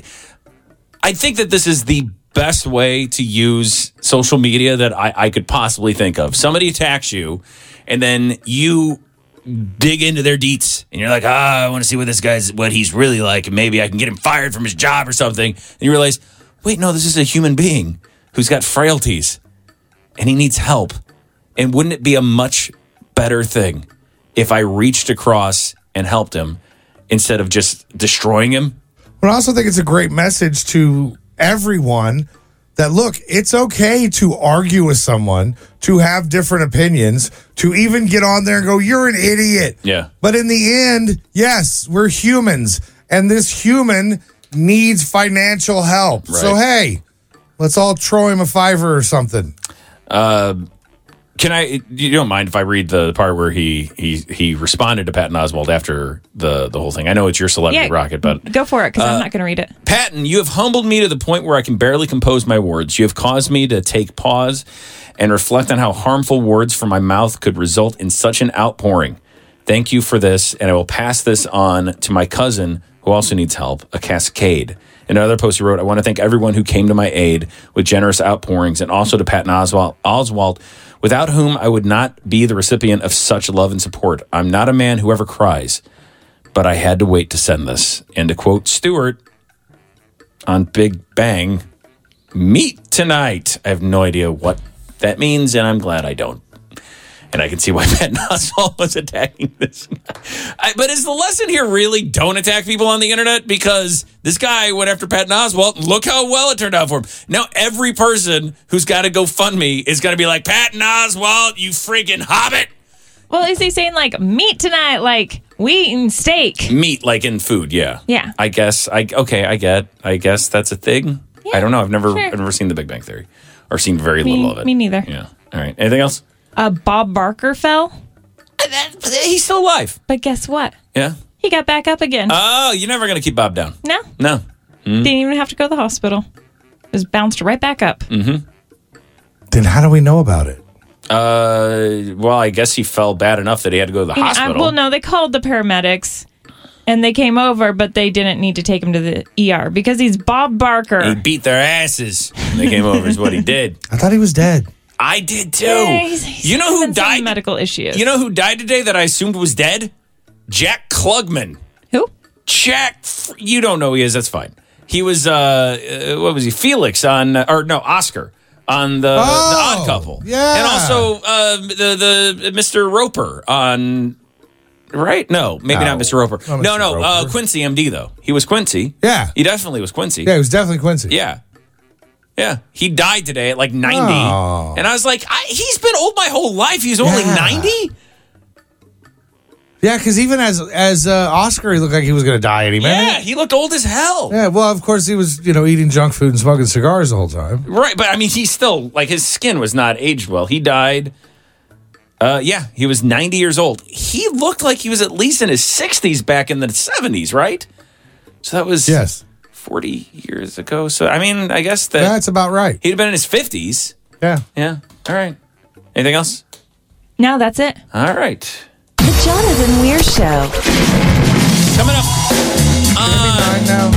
I think that this is the best way to use social media that I, I could possibly think of. Somebody attacks you, and then you dig into their deets, and you're like, ah, I want to see what this guy's, what he's really like, and maybe I can get him fired from his job or something. And you realize, wait, no, this is a human being who's got frailties, and he needs help. And wouldn't it be a much better thing if I reached across and helped him instead of just destroying him? But I also think it's a great message to everyone that, look, it's okay to argue with someone, to have different opinions, to even get on there and go, you're an idiot. Yeah. But in the end, yes, we're humans, and this human needs financial help. Right. So, hey, let's all throw him a fiver or something. Uh, can I? You don't mind if I read the part where he he he responded to Patton Oswalt after the the whole thing? I know it's your celebrity Yeah, rocket, but Go for it, because Uh, I'm not going to read it. Patton, you have humbled me to the point where I can barely compose my words. You have caused me to take pause and reflect on how harmful words from my mouth could result in such an outpouring. Thank you for this, and I will pass this on to my cousin, who also needs help, a cascade. In another post he wrote, I want to thank everyone who came to my aid with generous outpourings, and also to Patton Oswalt, Oswalt, without whom I would not be the recipient of such love and support. I'm not a man who ever cries, but I had to wait to send this. And to quote Stewart on Big Bang, meet tonight. I have no idea what that means, and I'm glad I don't. And I can see why Patton Oswalt was attacking this guy. I, but is the lesson here really don't attack people on the internet? Because this guy went after Patton Oswalt, and look how well it turned out for him. Now every person who's got to go fund me is going to be like, Patton Oswalt, you freaking hobbit. Well, is he saying like meat tonight, like we eating steak? Meat, like in food, yeah. Yeah. I guess, I okay, I get, I guess that's a thing. I don't know. I've never, sure. I've never seen The Big Bang Theory or seen very Me- little of it. me neither. Yeah. All right. Anything else? Uh, Bob Barker fell, He's still alive. but guess what? Yeah. He got back up again. Oh, you're never going to keep Bob down. no, No. Mm. didn't even have to go to the hospital. Just bounced right back up. Mm-hmm. Then how do we know about it? Uh, well, I guess he fell bad enough that he had to go to the Yeah, hospital. well, no, they called the paramedics, and they came over, but they didn't need to take him to the E R because he's Bob Barker. He beat their asses. And they came over is what he did. I thought he was dead. I did too. Yeah, he's- he's you know who having some died? medical issues. You know who died today that I assumed was dead? Jack Klugman. Who? Jack. You don't know who he is. That's fine. He was, uh, uh what was he? Felix on, uh, or no, Oscar on the, Oh, the Odd Couple. yeah. And also uh, the, the Mister Roper on, right? No, maybe No, not Mister Roper. not No, Mister no, uh, Roper. Quincy M D, though. He was Quincy. Yeah. He definitely was Quincy. Yeah, it was definitely Quincy. Yeah. Yeah. He died today at like ninety. Oh. And I was like, I, he's been old my whole life. He's only Yeah. ninety? Yeah, because even as as uh, Oscar, he looked like he was going to die any minute. Yeah, he looked old as hell. Yeah, well, of course, he was, you know, eating junk food and smoking cigars the whole time. Right, but I mean, he's still, like, his skin was not aged well. He died, uh, yeah, he was ninety years old. He looked like he was at least in his sixties back in the seventies, right? So that was Yes. forty years ago. So, I mean, I guess that That's about right. he'd have been in his fifties. Yeah. Yeah, all right. Anything else? No, that's it. All right. The Jonathan Weir Show. Coming up. Uh, Nine now.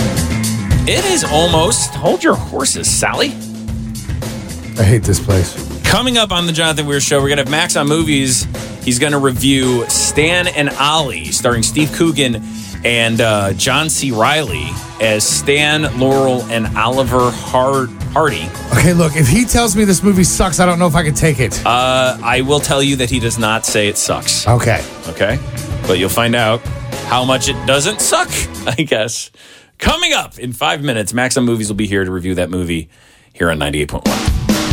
it is almost, hold your horses, Sally. I hate this place. Coming up on the Jonathan Weir Show, we're going to have Max on Movies. He's going to review Stan and Ollie, starring Steve Coogan and uh, John C. Reilly as Stan, Laurel, and Oliver Hard- Hardy. Okay, look, if he tells me this movie sucks, I don't know if I can take it. Uh, I will tell you that he does not say it sucks. Okay. Okay? But you'll find out how much it doesn't suck, I guess. Coming up in five minutes, Max on Movies will be here to review that movie here on ninety-eight point one.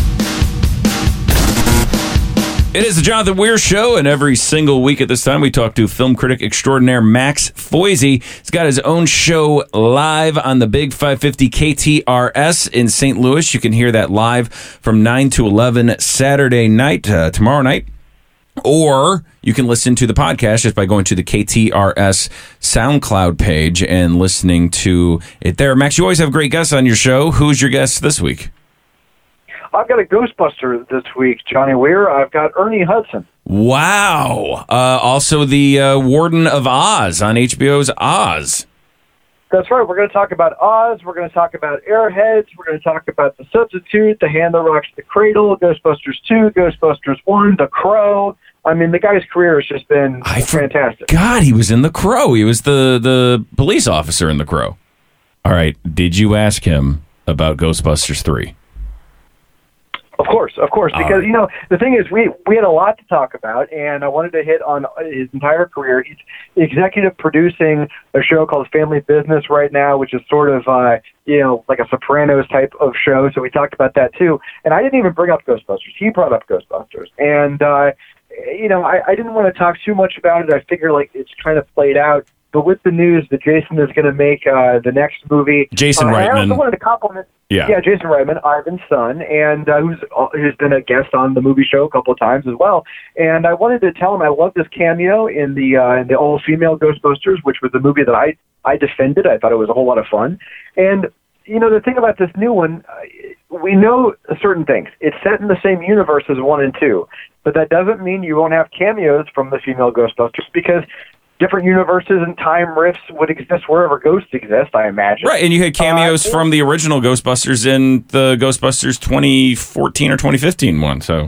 It is the Jonathan Weir Show, and every single week at this time, we talk to film critic extraordinaire Max Foisey. He's got his own show live on the Big five fifty K T R S in Saint Louis. You can hear that live from nine to eleven Saturday night, uh, tomorrow night. Or you can listen to the podcast just by going to the K T R S SoundCloud page and listening to it there. Max, you always have great guests on your show. Who's your guest this week? I've got a Ghostbuster this week, Johnny Weir. I've got Ernie Hudson. Wow. Uh, also the uh, Warden of Oz on H B O's Oz. That's right. We're going to talk about Oz. We're going to talk about Airheads. We're going to talk about The Substitute, The Hand That Rocks the Cradle, Ghostbusters two, Ghostbusters one, The Crow. I mean, the guy's career has just been I fantastic. God, he was in The Crow. He was the, the police officer in The Crow. All right. Did you ask him about Ghostbusters three? Of course, of course, All because, right. you know, the thing is, we, we had a lot to talk about, and I wanted to hit on his entire career. He's executive producing a show called Family Business right now, which is sort of, uh, you know, like a Sopranos type of show, so we talked about that, too. And I didn't even bring up Ghostbusters. He brought up Ghostbusters. And, uh, you know, I, I didn't want to talk too much about it. I figure, like, it's kind of played out. But with the news that Jason is going to make uh, the next movie, Jason uh, and I Reitman. also wanted to compliment, Yeah. yeah, Jason Reitman, Ivan's son, and uh, who's uh, who's been a guest on the movie show a couple of times as well. And I wanted to tell him I love this cameo in the uh, in the all female Ghostbusters, which was the movie that I I defended. I thought it was a whole lot of fun. And you know, the thing about this new one, uh, we know certain things. It's set in the same universe as one and two, but that doesn't mean you won't have cameos from the female Ghostbusters, because different universes and time rifts would exist wherever ghosts exist, I imagine. Right, and you had cameos uh, from the original Ghostbusters in the Ghostbusters twenty fourteen or twenty fifteen one, so...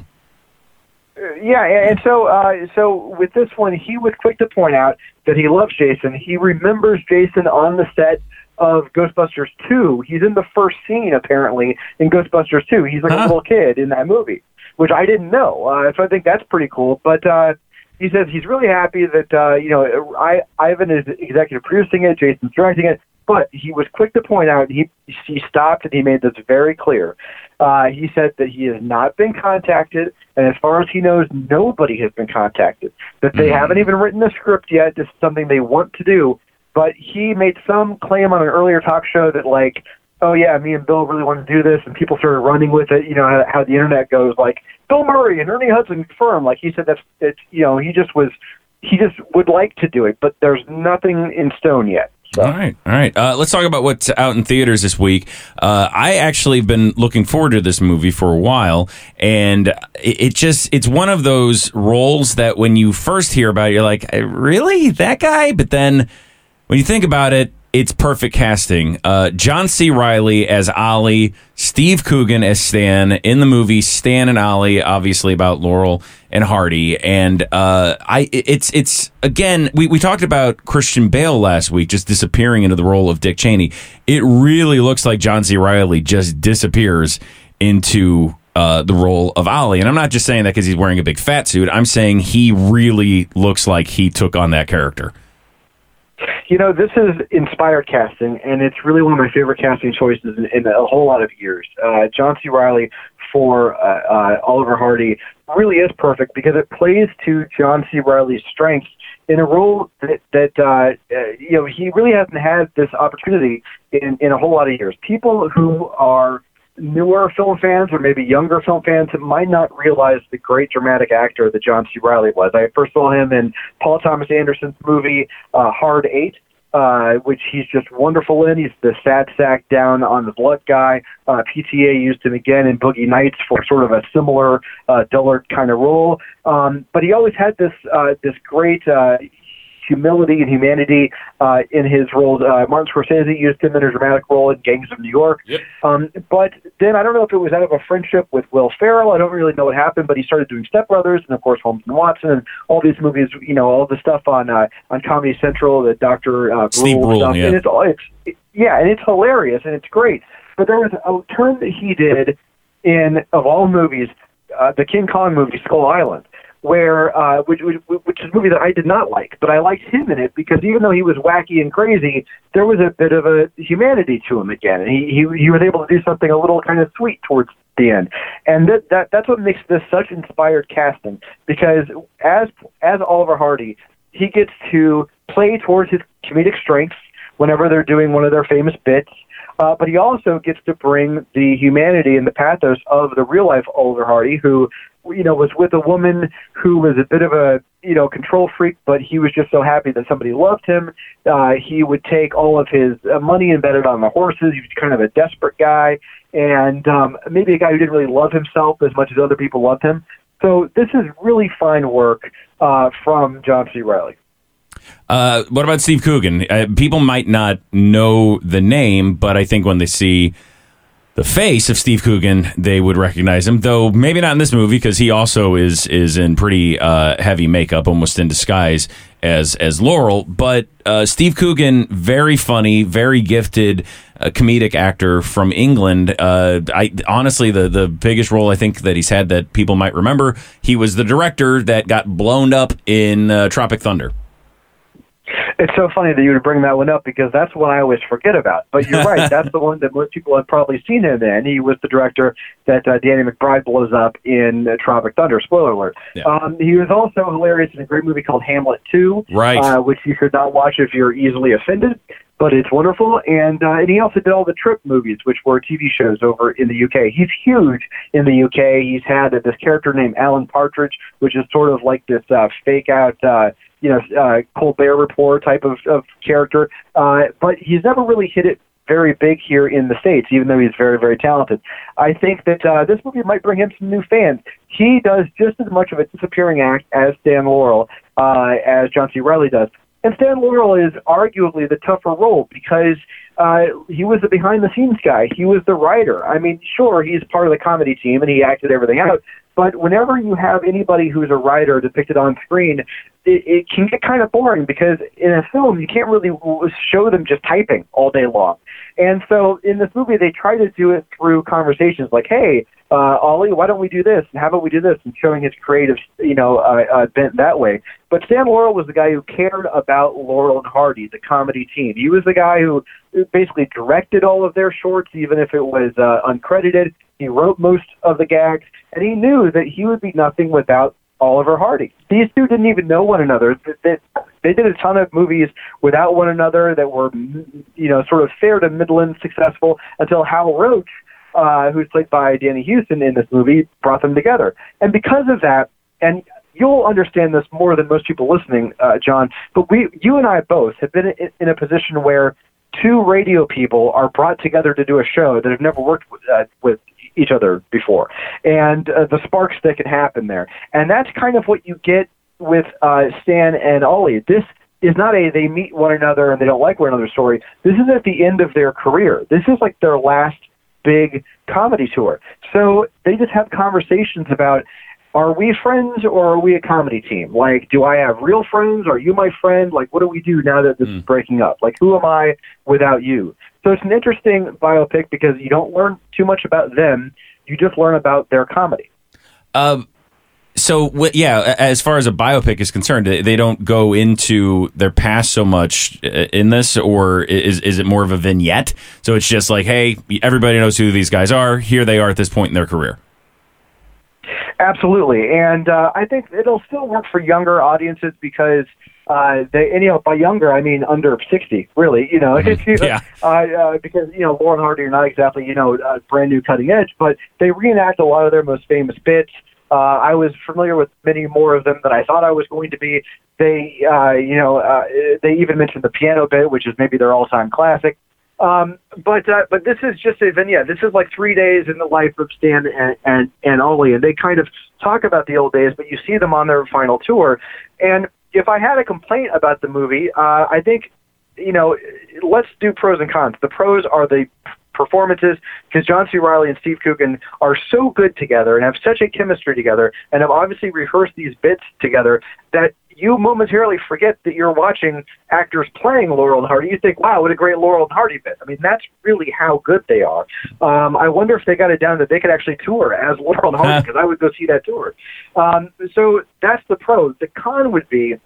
Yeah, and so uh, so with this one, he was quick to point out that he loves Jason. He remembers Jason on the set of Ghostbusters two. He's in the first scene, apparently, in Ghostbusters two. He's like huh? a little kid in that movie, which I didn't know. Uh, so I think that's pretty cool. But... Uh, He says he's really happy that, uh, you know, I, Ivan is executive producing it, Jason's directing it, but he was quick to point out, he he stopped and he made this very clear. Uh, he said that he has not been contacted, and as far as he knows, nobody has been contacted, that they mm-hmm. haven't even written a script yet. This is something they want to do, but he made some claim on an earlier talk show that, like, oh, yeah, me and Bill really want to do this, and people started running with it, you know, how, how the internet goes, like, Bill Murray and Ernie Hudson confirmed. Like, he said that's, it's, you know, he just was, he just would like to do it, but there's nothing in stone yet. So. All right, all right. Uh, let's talk about what's out in theaters this week. Uh, I actually have been looking forward to this movie for a while, and it, it just, it's one of those roles that when you first hear about it, you're like, really? That guy? But then when you think about it, it's perfect casting. Uh, John C. Reilly as Ollie, Steve Coogan as Stan in the movie Stan and Ollie, obviously about Laurel and Hardy. And uh, I, it's it's again, we, we talked about Christian Bale last week just disappearing into the role of Dick Cheney. It really looks like John C. Reilly just disappears into uh, the role of Ollie. And I'm not just saying that because he's wearing a big fat suit. I'm saying he really looks like he took on that character. You know, this is inspired casting, and it's really one of my favorite casting choices in, in a whole lot of years. Uh, John C. Reilly for uh, uh, Oliver Hardy really is perfect because it plays to John C. Reilly's strengths in a role that, that uh, uh, you know, he really hasn't had this opportunity in, in a whole lot of years. People who are newer film fans or maybe younger film fans might not realize the great dramatic actor that John C. Reilly was. I first saw him in Paul Thomas Anderson's movie uh, Hard Eight, uh, which he's just wonderful in. He's the sad sack down on the blood guy. Uh, P T A used him again in Boogie Nights for sort of a similar uh, dullard kind of role. Um, but he always had this uh, this great uh, humility and humanity uh, in his roles. Uh, Martin Scorsese used him in a dramatic role in Gangs of New York. Yep. Um, but then I don't know if it was out of a friendship with Will Ferrell. I don't really know what happened, but he started doing Step Brothers and, of course, Holmes and Watson and all these movies, you know, all the stuff on uh, on Comedy Central, the Doctor Uh, Steve Brule Brule, stuff. yeah. And it's, all- it's, it, yeah, and it's hilarious and it's great. But there was a turn that he did in, of all movies, uh, the King Kong movie, Skull Island, where uh, which, which, which is a movie that I did not like, but I liked him in it because even though he was wacky and crazy, there was a bit of a humanity to him again, and he he, he was able to do something a little kind of sweet towards the end, and that, that that's what makes this such inspired casting, because as as Oliver Hardy, he gets to play towards his comedic strengths whenever they're doing one of their famous bits. Uh, but he also gets to bring the humanity and the pathos of the real-life Oliver Hardy, who, you know, was with a woman who was a bit of a, you know, control freak, but he was just so happy that somebody loved him. Uh, he would take all of his uh, money and bet it on the horses. He was kind of a desperate guy, and um, maybe a guy who didn't really love himself as much as other people loved him. So this is really fine work uh, from John C. Reilly. Uh, what about Steve Coogan? Uh, people might not know the name, but I think when they see the face of Steve Coogan, they would recognize him. Though maybe not in this movie, because he also is is in pretty uh, heavy makeup, almost in disguise as as Laurel. But uh, Steve Coogan, very funny, very gifted, uh, comedic actor from England. Uh, I honestly, the the biggest role I think that he's had that people might remember, he was the director that got blown up in uh, Tropic Thunder. It's so funny that you would bring that one up because that's one I always forget about. But you're right. That's the one that most people have probably seen him in. He was the director that uh, Danny McBride blows up in uh, Tropic Thunder. Spoiler alert. Yeah. Um, he was also hilarious in a great movie called Hamlet two, right. uh, which you should not watch if you're easily offended. But it's wonderful. And, uh, and he also did all the Trip movies, which were T V shows over in the U K. He's huge in the U K. He's had uh, this character named Alan Partridge, which is sort of like this uh, fake-out uh, you know, uh, Colbert Report type of, of character. Uh, but he's never really hit it very big here in the States, even though he's very, very talented. I think that uh, this movie might bring him some new fans. He does just as much of a disappearing act as Stan Laurel, uh, as John C. Reilly does. And Stan Laurel is arguably the tougher role because uh, he was the behind-the-scenes guy. He was the writer. I mean, sure, he's part of the comedy team, and he acted everything out. But whenever you have anybody who's a writer depicted on screen, it, it can get kind of boring because in a film, you can't really show them just typing all day long. And so in this movie, they try to do it through conversations like, hey, uh, Ollie, why don't we do this? And how about we do this? And showing his creative, you know, uh, uh, bent that way. But Stan Laurel was the guy who cared about Laurel and Hardy, the comedy team. He was the guy who basically directed all of their shorts, even if it was uh, uncredited. He wrote most of the gags, and he knew that he would be nothing without Oliver Hardy. These two didn't even know one another. They, they did a ton of movies without one another that were, you know, sort of fair to middling successful until Hal Roach, uh, who's played by Danny Houston in this movie, brought them together. And because of that, and you'll understand this more than most people listening, uh, John, but we, you and I both have been in, in a position where two radio people are brought together to do a show that have never worked with, uh, with each other before. And uh, the sparks that can happen there. And that's kind of what you get with uh, Stan and Ollie. This is not a they meet one another and they don't like one another story. This is at the end of their career. This is like their last big comedy tour. So they just have conversations about, are we friends or are we a comedy team? Like, do I have real friends? Are you my friend? Like, what do we do now that this mm. is breaking up? Like, who am I without you? So it's an interesting biopic because you don't learn too much about them. You just learn about their comedy. Um, so, w- yeah, as far as a biopic is concerned, they don't go into their past so much in this, or is is it more of a vignette? So it's just like, hey, everybody knows who these guys are. Here they are at this point in their career. Absolutely. And uh, I think it'll still work for younger audiences because uh, they, and, you know, by younger, I mean under sixty, really, you know, Mm-hmm. Yeah. uh, uh, because, you know, Laurel and Hardy are not exactly, you know, uh, brand new cutting edge, but they reenact a lot of their most famous bits. Uh, I was familiar with many more of them than I thought I was going to be. They, uh, you know, uh, they even mentioned the piano bit, which is maybe their all-time classic. Um, but uh, but this is just a vignette. This is like three days in the life of Stan and, and, and Ollie, and they kind of talk about the old days, but you see them on their final tour. And if I had a complaint about the movie, uh, I think, you know, let's do pros and cons. The pros are the performances, because John C. Reilly and Steve Coogan are so good together and have such a chemistry together and have obviously rehearsed these bits together that you momentarily forget that you're watching actors playing Laurel and Hardy. You think, wow, what a great Laurel and Hardy bit. I mean, that's really how good they are. Um, I wonder if they got it down that they could actually tour as Laurel and Hardy, because I would go see that tour. Um, so that's the pro. The con would be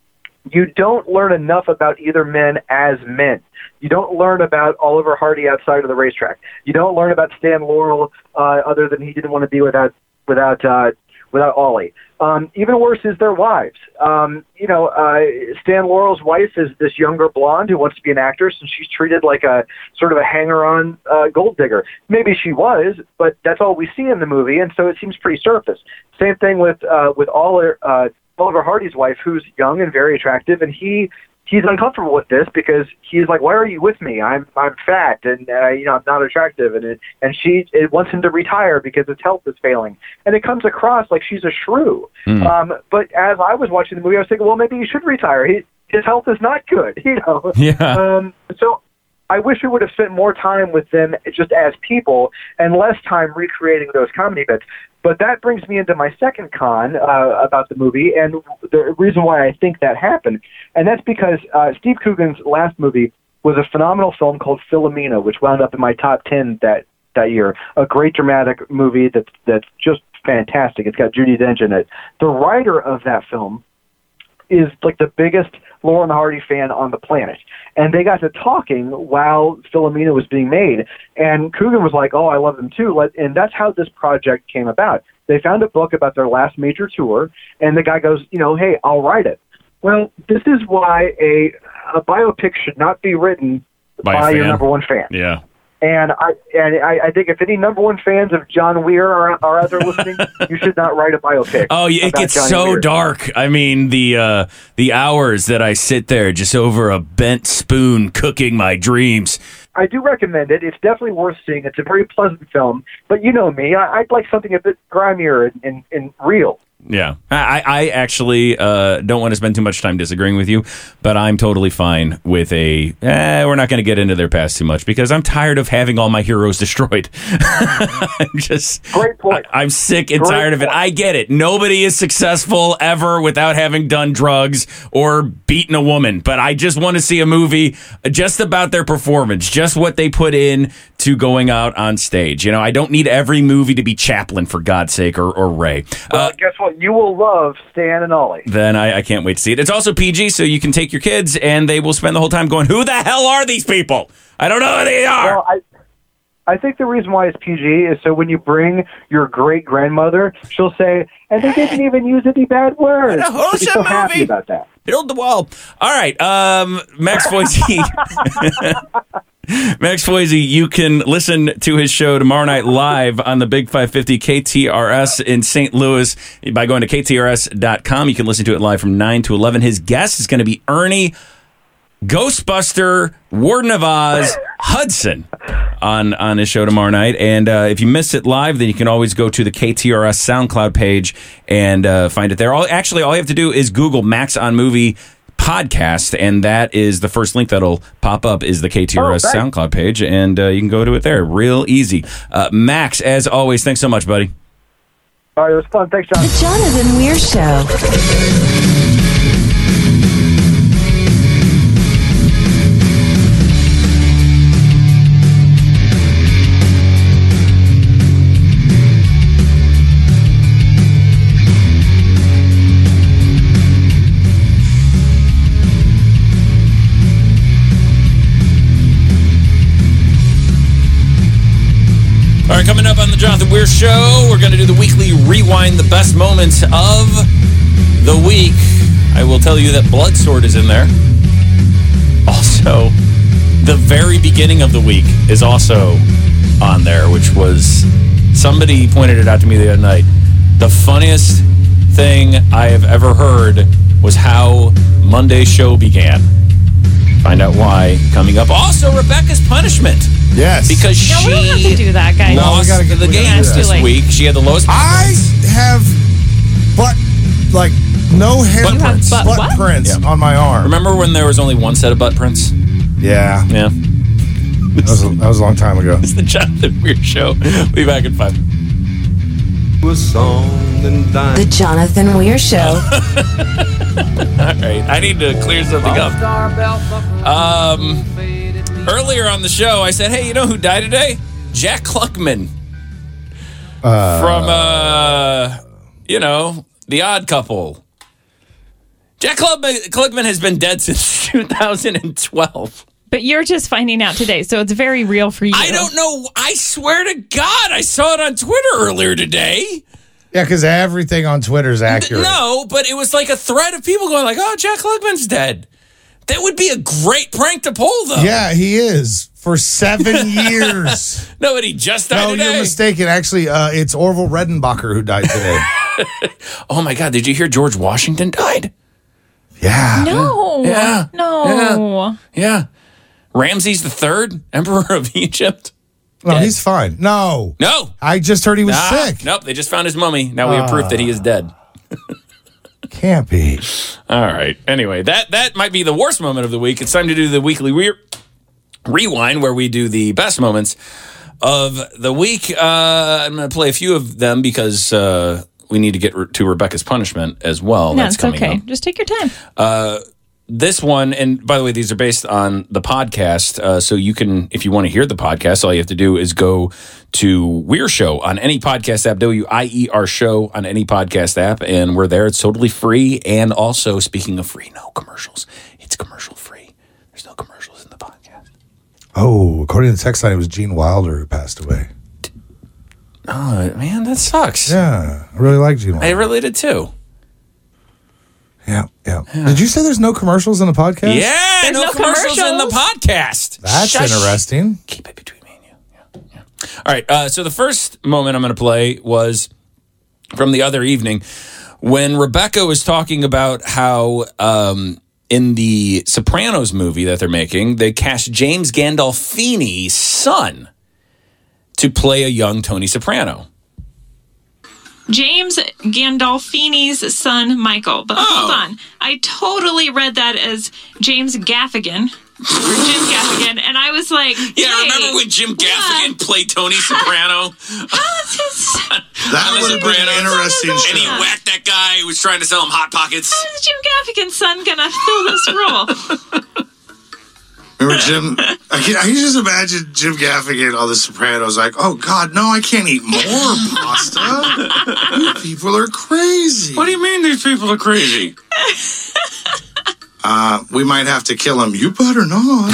you don't learn enough about either men as men. You don't learn about Oliver Hardy outside of the racetrack. You don't learn about Stan Laurel uh, other than he didn't want to be without without uh, without Ollie. Um, even worse is their wives. Um, you know, uh, Stan Laurel's wife is this younger blonde who wants to be an actress, and she's treated like a sort of a hanger-on uh, gold digger. Maybe she was, but that's all we see in the movie, and so it seems pretty surface. Same thing with uh, with Oliver. Uh, Oliver Hardy's wife, who's young and very attractive, and he he's uncomfortable with this because he's like, "Why are you with me? I'm I'm fat and uh, you know I'm not attractive," and it, and she it wants him to retire because his health is failing, and it comes across like she's a shrew. Mm. Um, but as I was watching the movie, I was thinking, well, maybe he should retire. He, his health is not good, you know. Yeah. Um, so I wish we would have spent more time with them just as people and less time recreating those comedy bits. But that brings me into my second con uh, about the movie, and the reason why I think that happened, and that's because uh, Steve Coogan's last movie was a phenomenal film called Philomena, which wound up in my top ten that, that year. A great dramatic movie that's that's just fantastic. It's got Judi Dench in it. The writer of that film is like the biggest Laurel and Hardy fan on the planet. And they got to talking while Philomena was being made. And Coogan was like, oh, I love them too. And that's how this project came about. They found a book about their last major tour, and the guy goes, you know, hey, I'll write it. Well, this is why a, a biopic should not be written by, by your number one fan. Yeah. And I and I, I think if any number one fans of John Weir are, are out there listening, you should not write a biopic. Oh, it gets Johnny so Weir. dark. I mean, the uh, the hours that I sit there just over a bent spoon cooking my dreams. I do recommend it. It's definitely worth seeing. It's a very pleasant film. But you know me, I, I'd like something a bit grimier and, and, and real. Yeah, I, I actually uh, don't want to spend too much time disagreeing with you, but I'm totally fine with a, eh, we're not going to get into their past too much because I'm tired of having all my heroes destroyed. I'm just, Great point. I, I'm sick and Great tired of it. point. I get it. Nobody is successful ever without having done drugs or beaten a woman, but I just want to see a movie just about their performance, just what they put in to going out on stage. You know, I don't need every movie to be Chaplin, for God's sake, or, or Ray. Well, Uh, guess what? You will love Stan and Ollie. Then I, I can't wait to see it. It's also P G, so you can take your kids, and they will spend the whole time going, who the hell are these people? I don't know who they are. Well, I, I think the reason why it's P G is so when you bring your great-grandmother, she'll say, and they didn't even use any bad words. What a wholesome She'll be so movie. happy about that. Build the wall. All right, um, Max Foisey. Max Foisey, you can listen to his show tomorrow night live on the Big five fifty K T R S in Saint Louis by going to K T R S dot com. You can listen to it live from nine to eleven. His guest is going to be Ernie Ghostbuster Warden of Oz Hudson on, on his show tomorrow night. And uh, if you miss it live, then you can always go to the K T R S SoundCloud page and uh, find it there. All, actually, all you have to do is Google Max on Movie podcast, and that is the first link that'll pop up is the K T R S Oh, thanks. SoundCloud page, and uh, you can go to it there. Real easy. Uh, Max, as always, thanks so much, buddy. All right, it was fun. Thanks, John. The Jonathan Weir Show. All right, coming up on the Jonathan Weir Show, we're going to do the weekly rewind, the best moments of the week. I will tell you that Bloodsword is in there. Also, the very beginning of the week is also on there, which was, somebody pointed it out to me the other night. The funniest thing I have ever heard was how Monday's show began. Find out why coming up. Also, Rebecca's punishment. Yes. Because No, she we don't have to do that, guys. No, we lost gotta get- the we gotta games do this that. week. She had the lowest. I have, but like No hair Butt prints. butt Butt what? prints Yeah. on my arm. Remember when there was only one set of butt prints? Yeah. Yeah. That was, a, that was a long time ago. It's the Jonathan Weir Show. We'll be back in five. The Jonathan Weir Show. All right. I need to clear something up. Um, earlier on the show, I said, hey, you know who died today? Jack Klugman. Uh, From, uh, you know, The Odd Couple. Jack Klugman, Klugman has been dead since two thousand twelve. But you're just finding out today, so it's very real for you. I don't know. I swear to God, I saw it on Twitter earlier today. Yeah, because everything on Twitter is accurate. No, but it was like a thread of people going like, oh, Jack Klugman's dead. That would be a great prank to pull, though. Yeah, he is. For seven years. No, but he just died No, today. you're mistaken. Actually, uh, it's Orville Redenbacher who died today. Oh, my God. Did you hear George Washington died? Yeah. No. Yeah. No. Yeah. yeah. Ramses the Third, Emperor of Egypt. No, Dead. he's fine. No. No. I just heard he was Nah, sick. Nope. They just found his mummy. Now we have proof that he is dead. Can't be. All right. Anyway, that that might be the worst moment of the week. It's time to do the weekly re- rewind where we do the best moments of the week. Uh, I'm going to play a few of them because uh, we need to get re- to Rebecca's punishment as well. No, That's it's coming okay. up. Just take your time. Uh, this one, and by the way, these are based on the podcast. Uh, so you can, if you want to hear the podcast, all you have to do is go to Weir Show on any podcast app, W I E R Show on any podcast app, and we're there. It's totally free. And also, speaking of free, no commercials. It's commercial free. There's no commercials in the podcast. Oh, according to the text line, it was Gene Wilder who passed away. Oh, man, that sucks. Yeah, I really like Gene Wilder. I really did too. Yeah, yeah, yeah. Did you say there's no commercials in the podcast? Yeah, There's no, no commercials, in the commercials? podcast. That's Shush. interesting. Keep it between me and you. Yeah, yeah. All right. Uh, so the first moment I'm going to play was from the other evening when Rebecca was talking about how um, in the Sopranos movie that they're making, they cast James Gandolfini's son to play a young Tony Soprano. James Gandolfini's son, Michael. But hold on. I totally read that as James Gaffigan. Or Jim Gaffigan. And I was like, Yeah, wait, remember when Jim Gaffigan played Tony Soprano? How's his son? That would have been an interesting And he show. whacked that guy who was trying to sell him Hot Pockets. How's Jim Gaffigan's son gonna fill this role? Remember Jim? I can, I can just imagine Jim Gaffigan on The Sopranos like, oh, God, no, I can't eat more pasta. You people are crazy. What do you mean these people are crazy? Uh, we might have to kill him. You better not.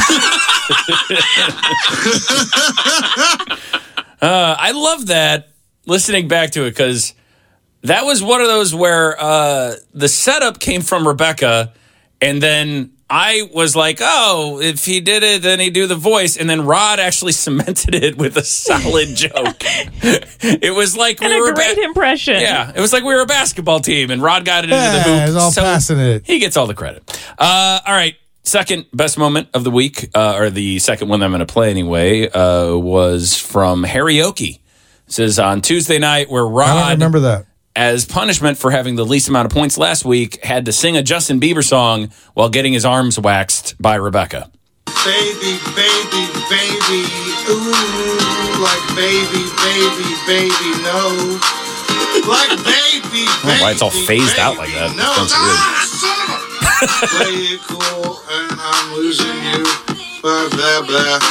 Uh, I love that, listening back to it, because that was one of those where uh, the setup came from Rebecca, and then I was like, oh, if he did it, then he'd do the voice. And then Rod actually cemented it with a solid joke. It was like And we a were great ba- impression. Yeah, it was like we were a basketball team, and Rod got it Yeah, into the hoop. it was all so passing it. He gets all the credit. Uh, all right. Second best moment of the week, uh, or the second one that I'm going to play anyway, uh, was from Harryoke. It says on Tuesday night where Rod, I don't remember that. as punishment for having the least amount of points last week, had to sing a Justin Bieber song while getting his arms waxed by Rebecca. Baby, baby, baby, ooh, like baby, baby, baby, no. Like baby, I don't know why it's all phased out like that. No, That sounds weird. play it cool and I'm losing you. Blah, blah, blah.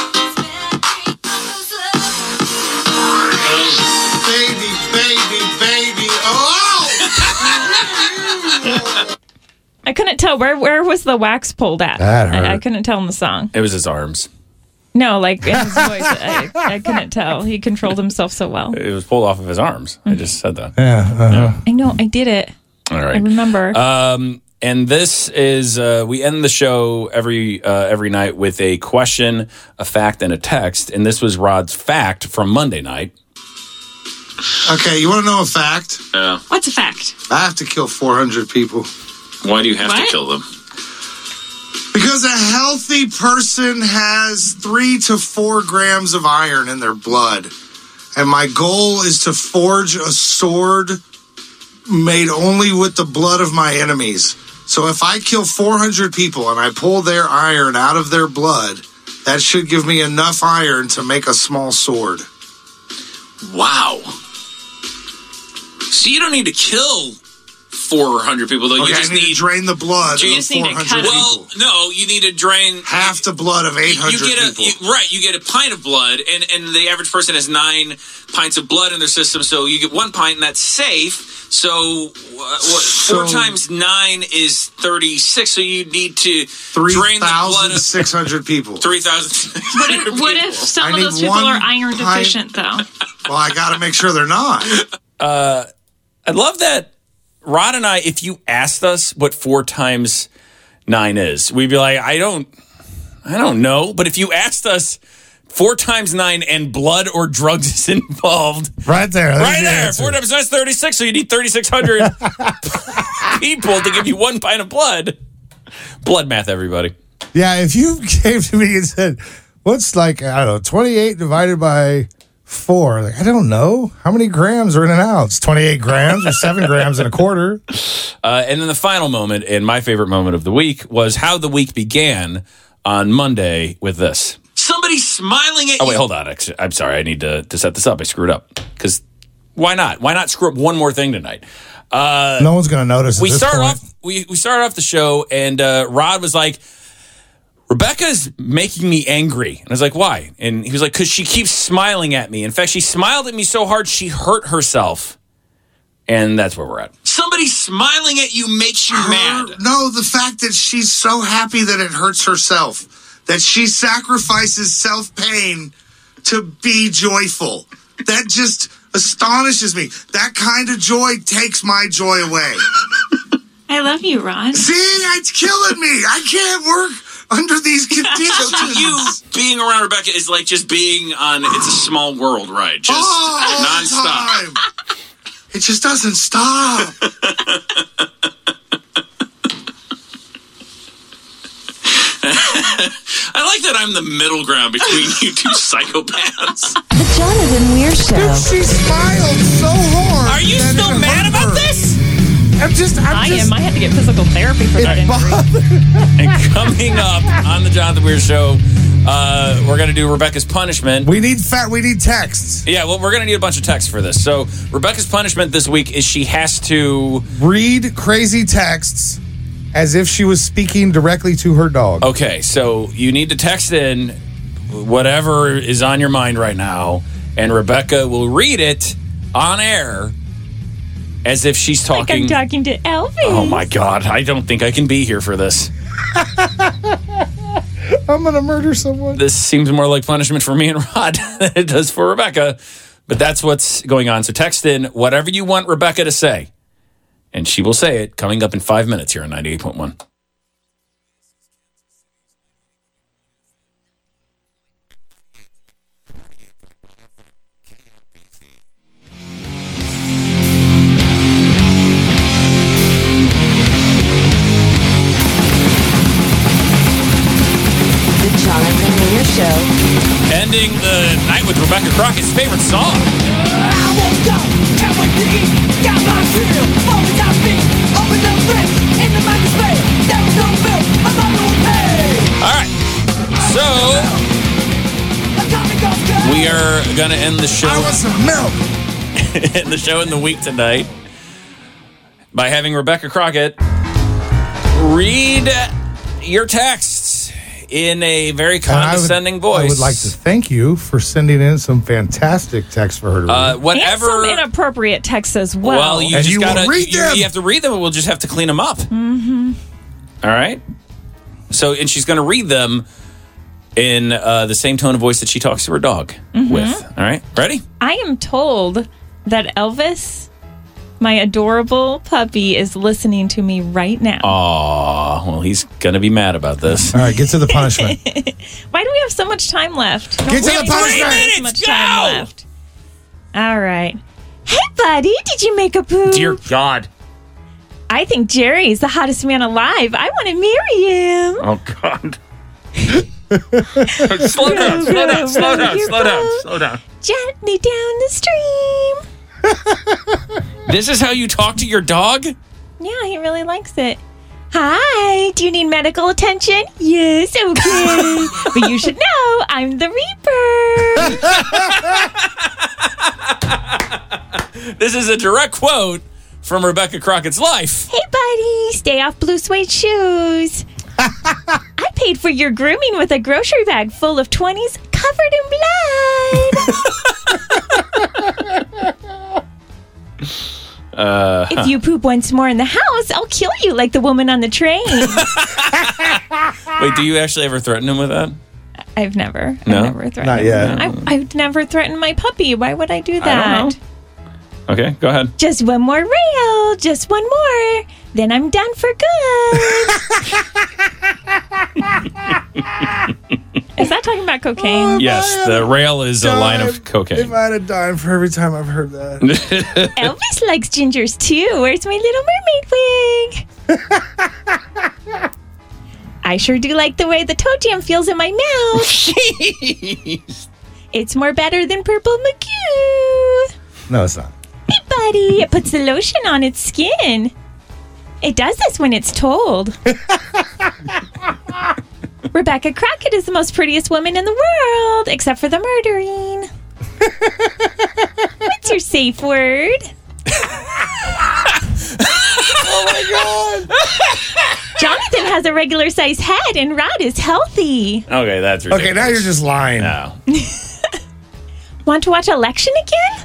Oh, baby, baby, baby. Oh! I couldn't tell where where was the wax pulled at. That hurt. I, I couldn't tell in the song. It was his arms. No, like in his voice, I, I couldn't tell. He controlled himself so well. It was pulled off of his arms. I just said that. Yeah. Uh-huh. I know, I did it. All I right. remember. Um, and this is uh, we end the show every uh, every night with a question, a fact, and a text. And this was Rod's fact from Monday night. Okay, you want to know a fact? Yeah. What's a fact? I have to kill four hundred people. Why do you have What? to kill them? Because a healthy person has three to four grams of iron in their blood. And my goal is to forge a sword made only with the blood of my enemies. So if I kill four hundred people and I pull their iron out of their blood, that should give me enough iron to make a small sword. Wow. So you don't need to kill four hundred people, though. Okay, you just I need, need to drain the blood you of just need to four hundred cut it. people. Well, no, you need to drain half the blood of eight hundred you get a, people. You, right, you get a pint of blood, and, and the average person has nine pints of blood in their system, so you get one pint, and that's safe. So, uh, what, So- four times nine is thirty-six, so you need to Three drain the blood thousand of six hundred people. three thousand. What if, what if some I of need those people one are iron pint- deficient, though? Well, I got to make sure they're not. Uh, I love that Rod and I, if you asked us what four times nine is, we'd be like, I don't, I don't know. But if you asked us four times nine and blood or drugs is involved, Right there. there's right the there, answer. four times nine is thirty-six. So you need thirty-six hundred people to give you one pint of blood. Blood math, everybody. Yeah, if you came to me and said, what's like, I don't know, twenty-eight divided by four? Like, I don't know. How many grams are in an ounce? twenty-eight grams or seven grams and a quarter? Uh, and then the final moment, and my favorite moment of the week, was how the week began on Monday with this. Somebody smiling at Oh, you. Oh, wait, hold on. Actually, I'm sorry. I need to, to set this up. I screwed up. Because why not? Why not screw up one more thing tonight? Uh, No one's going to notice. At we this start point. off. We we started off the show, and uh, Rod was like, "Rebecca's making me angry," and I was like, "Why?" And he was like, "Because she keeps smiling at me. In fact, she smiled at me so hard she hurt herself." And that's where we're at. Somebody smiling at you makes you Her- mad. No, the fact that she's so happy that it hurts herself, that she sacrifices self-pain to be joyful. That just astonishes me. That kind of joy takes my joy away. I love you, Ron. See, it's killing me. I can't work under these So conditions. to you, being around Rebecca is like just being on It's a Small World ride, just Oh, all the nonstop. time. It just doesn't stop. I like that I'm the middle ground between you two psychopaths. The Jonathan Weir Show. Dude, she smiled so hard. Are you that still it mad hurt about her. this? I'm just. I'm I just, am. I had to get physical therapy for that injury. And coming up on the Jonathan Weir Show, uh, we're going to do Rebecca's punishment. We need fat. We need texts. Yeah, well, we're going to need a bunch of texts for this. So Rebecca's punishment this week is she has to Read crazy texts as if she was speaking directly to her dog. Okay, so you need to text in whatever is on your mind right now, and Rebecca will read it on air as if she's Like talking. I'm talking to Elvis. Oh my God, I don't think I can be here for this. I'm gonna murder someone. This seems more like punishment for me and Rod than it does for Rebecca, but that's what's going on. So text in whatever you want Rebecca to say, and she will say it coming up in five minutes here on ninety-eight point one. The Jonathan Weir Show. Ending the night with Rebecca Crockett's favorite song. All right. So we are going to end the show. I want some milk. end the show in the week tonight by having Rebecca Crockett read your texts in a very condescending And I would, voice. I would like to thank you for sending in some fantastic texts for her to read. Uh, And whatever. some inappropriate texts as well. Well, you And just you will gotta read you, them. you have to read them, and we'll just have to clean them up. Mm-hmm. All right. So, and she's going to read them in uh, the same tone of voice that she talks to her dog Mm-hmm. with. All right, ready? I am told that Elvis, my adorable puppy, is listening to me right now. Aw, well, he's going to be mad about this. All right, get to the punishment. Why do we have so much time left? Get to We the have punishment. so Minutes, much go! time left. All right. Hey, buddy, did you make a poo? Dear God. I think Jerry's the hottest man alive. I want to marry him. Oh, God. slow down, slow down, slow down, slow down, slow down. Gently down the stream. This is how you talk to your dog? Yeah, he really likes it. Hi, do you need medical attention? Yes, okay. But you should know, I'm the Reaper. This is a direct quote from Rebecca Crockett's life. Hey, buddy, stay off blue suede shoes. I paid for your grooming with a grocery bag full of twenties covered in blood. Uh, if you poop once more in the house, I'll kill you like the woman on the train. Wait, do you actually ever threaten him with that? I've never. No? I've never threatened Not him. yet. I, I've never threatened my puppy. Why would I do that? I don't know. Okay, go ahead. Just one more rail. Just one more. Then I'm done for good. Is that talking about cocaine? Oh, Yes, the rail is a line of cocaine. If I had a dime for every time I've heard that. Elvis likes gingers too. Where's my Little Mermaid wig? I sure do like the way the toe jam feels in my mouth. Jeez. It's more better than Purple McGoo. No, it's not. Hey, buddy. It puts the lotion on its skin. It does this when it's told. Rebecca Crockett is the most prettiest woman in the world, except for the murdering. What's your safe word? Oh, my God. Jonathan has a regular size head and Rod is healthy. Okay, that's ridiculous. Okay, now you're just lying. No. Want to watch Election again?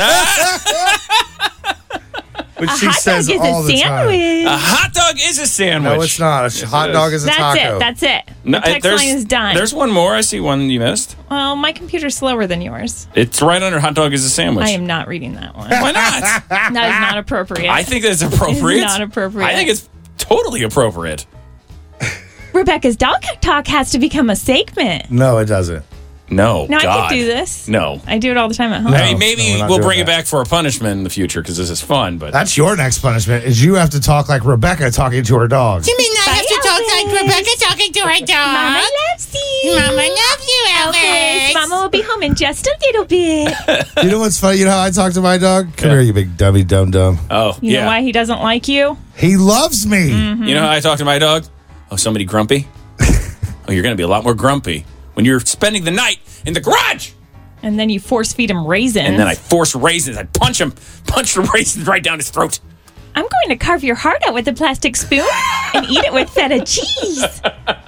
Which a she hot says dog is all a the sandwich. A hot dog is a sandwich. No, it's not. A Yes, hot it dog is. is a That's taco. it. That's it. No, the text there's- line is done. There's one more. I see one you missed. Well, my computer's slower than yours. It's right under hot dog is a sandwich. I am not reading that one. Why not? That is not appropriate. I think that's appropriate. It's not appropriate. I think it's totally appropriate. Rebecca's dog talk has to become a segment. No, it doesn't. No, No, I God. could do this. No. I do it all the time at home. I mean, maybe no, we're not we'll doing bring it that. back for a punishment in the future because this is fun. But That's your next punishment, is you have to talk like Rebecca talking to her dog. You mean I have to talk like Rebecca talking to her dog? Mama loves you. Mama loves you, Elvis. Elvis. Mama will be home in just a little bit. You know what's funny? You know how I talk to my dog? Come here, you big dummy dum dum. oh, You yeah. know why he doesn't like you? He loves me. Mm-hmm. You know how I talk to my dog? Oh, somebody grumpy? Oh, you're going to be a lot more grumpy when you're spending the night in the garage. And then you force feed him raisins. And then I force raisins. I punch him, punch the raisins right down his throat. I'm going to carve your heart out with a plastic spoon and eat it with feta cheese.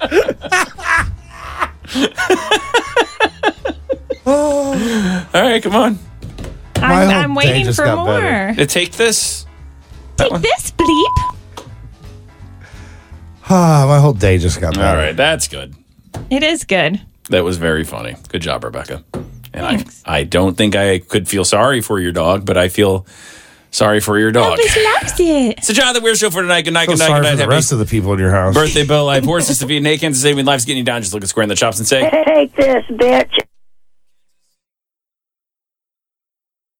All right, come on. My I'm, whole I'm day waiting just for got more. better. Uh, Take this. That Take one. this, bleep. Ah, my whole day just got better. All right, that's good. It is good. That was very funny. Good job, Rebecca. And Thanks. I, I don't think I could feel sorry for your dog, but I feel sorry for your dog. Elvis loves it. It's the Jonathan Weir Show for tonight. Good night, I feel good night, sorry good night. for the Happy rest of the people in your house. birthday, Bill. I have horses to feed. Hey, Kansas City, when life's getting you down, just look at square in the chops and say, Take this, bitch.